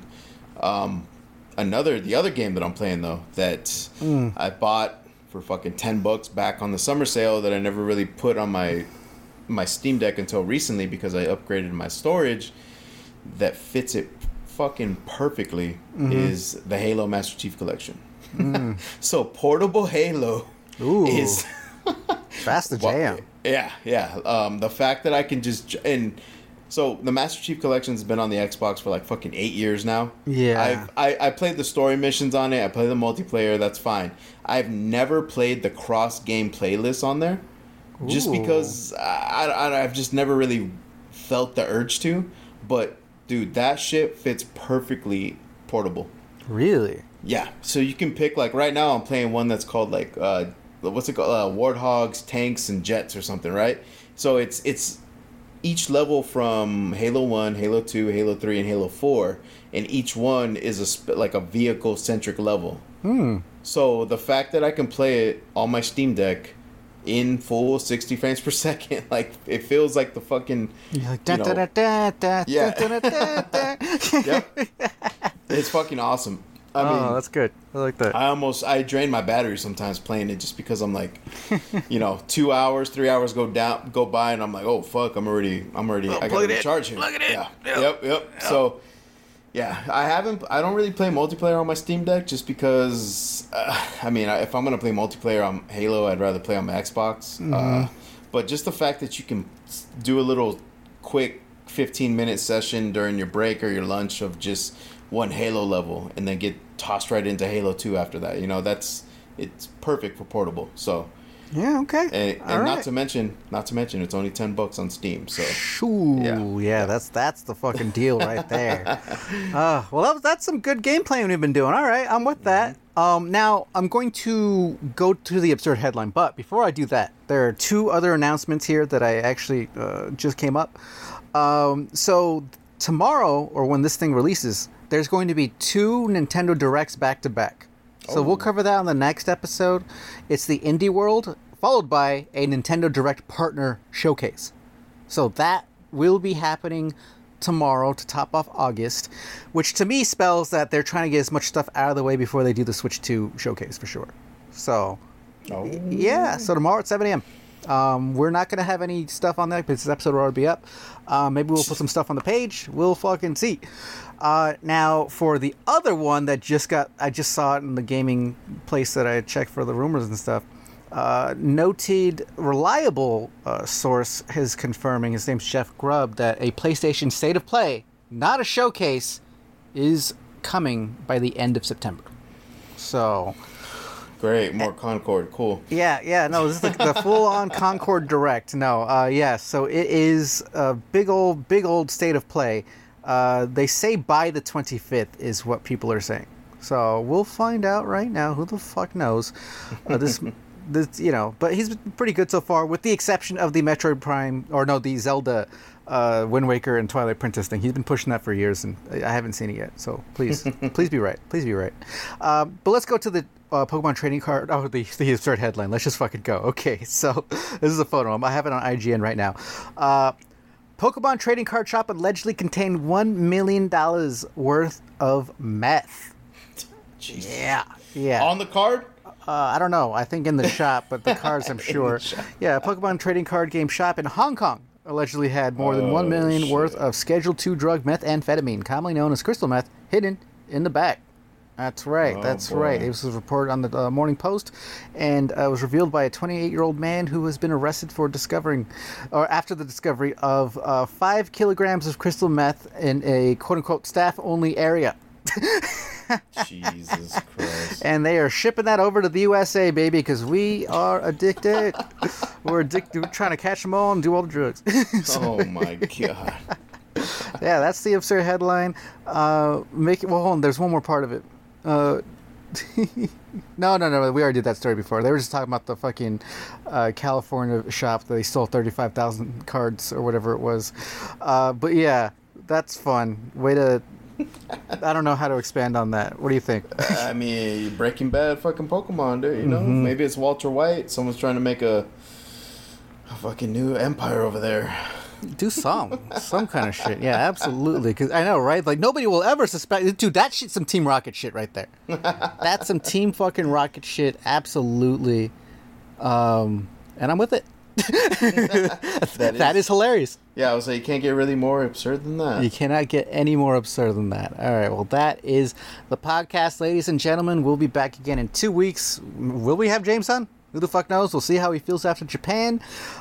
the other game that I'm playing though that I bought for fucking $10 back on the summer sale that I never really put on my Steam Deck until recently because I upgraded my storage that fits it fucking perfectly is the Halo Master Chief Collection. So portable Halo Ooh. is That's the jam. yeah. The fact that I can so the Master Chief Collection's been on the Xbox for like fucking 8 years now. Yeah. I played the story missions on it. I play the multiplayer. That's fine. I've never played the cross game playlist on there, just Ooh. because I've just never really felt the urge to. But dude, that shit fits perfectly portable. Really? Yeah. So you can pick like right now I'm playing one that's called like what's it called? Warthogs, Tanks, and Jets or something, right? So it's each level from Halo 1, Halo 2, Halo 3, and Halo 4, and each one is like a vehicle-centric level. So the fact that I can play it on my Steam Deck in full 60 frames per second, like it feels like the fucking You're like, you know, yeah. Yep. It's fucking awesome. I mean, That's good. I like that. I drain my battery sometimes playing it just because I'm like, 2 hours, 3 hours go by and I'm like, oh fuck, I'm already, I gotta recharge here. Plug it in. Yeah. Yep. So, yeah, I don't really play multiplayer on my Steam Deck just because, if I'm gonna play multiplayer on Halo, I'd rather play on my Xbox. But just the fact that you can do a little quick 15-minute session during your break or your lunch of just one Halo level and then get tossed right into Halo 2 after that. It's perfect for portable. So Yeah, okay. and All right. not to mention it's only $10 on Steam. So Ooh, yeah, that's the fucking deal right there. Well, that's some good gameplay we've been doing. All right, I'm with that. Now I'm going to go to the absurd headline, but before I do that, there are two other announcements here that I actually just came up. So tomorrow, or when this thing releases, there's going to be 2 Nintendo Directs back to back. So we'll cover that on the next episode. It's the Indie World, followed by a Nintendo Direct Partner Showcase. So that will be happening tomorrow to top off August, which to me spells that they're trying to get as much stuff out of the way before they do the Switch 2 showcase for sure. So, yeah, so tomorrow at 7 a.m. We're not going to have any stuff on that because this episode will already be up. Maybe we'll put some stuff on the page. We'll fucking see. Now, for the other one that I just saw it in the gaming place that I checked for the rumors and stuff. Noted reliable source is confirming, his name's Jeff Grubb, that a PlayStation State of Play, not a showcase, is coming by the end of September. So, Great, more Concord, cool. Yeah, no, this is the full-on Concord Direct. No, yeah, so it is a big old state of play. They say by the 25th is what people are saying. So we'll find out right now. Who the fuck knows? This, but he's been pretty good so far, with the exception of the Metroid Prime, the Zelda, Wind Waker and Twilight Princess thing. He's been pushing that for years, and I haven't seen it yet. So please, please be right. Please be right. But let's go to the Pokemon trading card. Oh, the absurd headline. Let's just fucking go. Okay, so this is a photo. I have it on IGN right now. Pokemon trading card shop allegedly contained $1 million worth of meth. Jesus. Yeah. On the card? I don't know. I think in the shop, but the cards, I'm sure. Yeah, Pokemon trading card game shop in Hong Kong allegedly had more than $1 million worth of Schedule II drug methamphetamine, commonly known as crystal meth, hidden in the bag. That's right. Right. It was reported on the Morning Post, and it was revealed by a 28-year-old man who has been arrested for after the discovery of 5 kilograms of crystal meth in a quote-unquote staff-only area. Jesus Christ. And they are shipping that over to the USA, baby, because we are addicted. We're addicted. We're trying to catch them all and do all the drugs. Oh, my God. Yeah, that's the absurd headline. Hold on. There's one more part of it. No. We already did that story before. They were just talking about the fucking California shop that they stole 35,000 cards or whatever it was. But yeah, that's fun. Way to... I don't know how to expand on that. What do you think? I mean, Breaking Bad fucking Pokemon, dude. You know, maybe it's Walter White. Someone's trying to make a fucking new empire over there. Do some kind of shit. Yeah, absolutely. Because I know, right? Like, nobody will ever suspect. Dude, that shit's some Team Rocket shit right there. That's some Team fucking Rocket shit. Absolutely. And I'm with it. That is hilarious. Yeah, I was like, you can't get really more absurd than that. You cannot get any more absurd than that. All right, well, that is the podcast, ladies and gentlemen. We'll be back again in 2 weeks. Will we have James on? Who the fuck knows? We'll see how he feels after Japan,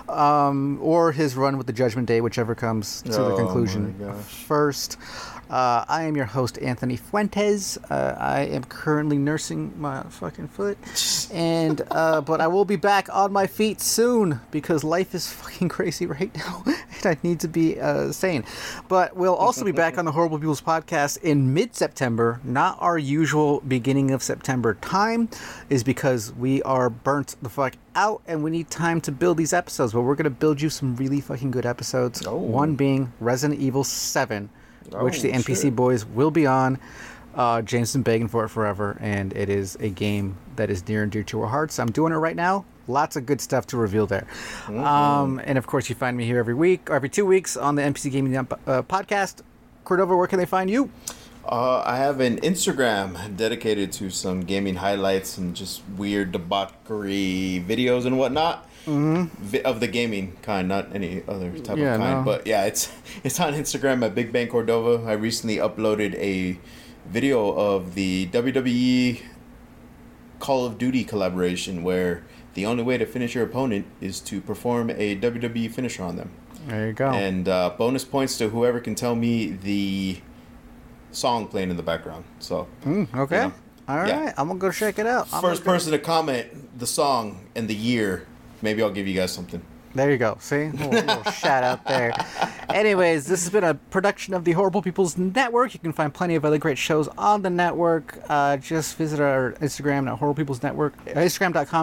or his run with the Judgment Day, whichever comes to the conclusion first. I am your host, Anthony Fuentes. I am currently nursing my fucking foot, and but I will be back on my feet soon because life is fucking crazy right now, and I need to be sane. But we'll also be back on the Horrible People's podcast in mid-September, not our usual beginning of September time, is because we are burnt the fuck out and we need time to build these episodes. But we're gonna build you some really fucking good episodes. One being Resident Evil 7. Which the NPC boys will be on. James has been begging for it forever, and it is a game that is near and dear to our hearts. I'm doing it right now. Lots of good stuff to reveal there. And of course, you find me here every week, or every 2 weeks on the NPC Gaming podcast. Cordova, where can they find you? I have an Instagram dedicated to some gaming highlights and just weird debauchery videos and whatnot. Of the gaming kind, not any other type of kind. No. But yeah, it's on Instagram at Big Bang Cordova. I recently uploaded a video of the WWE Call of Duty collaboration where the only way to finish your opponent is to perform a WWE finisher on them. There you go. And bonus points to whoever can tell me the song playing in the background. So okay. You know, all right, I'm gonna go check it out. First person to comment the song and the year, maybe I'll give you guys something. There you go. See? A little shout out there. Anyways, this has been a production of the Horrible People's Network. You can find plenty of other great shows on the network. Just visit our Instagram at Horrible People's Network,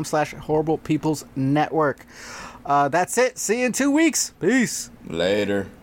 Instagram.com/Horrible People's Network. That's it. See you in 2 weeks. Peace. Later.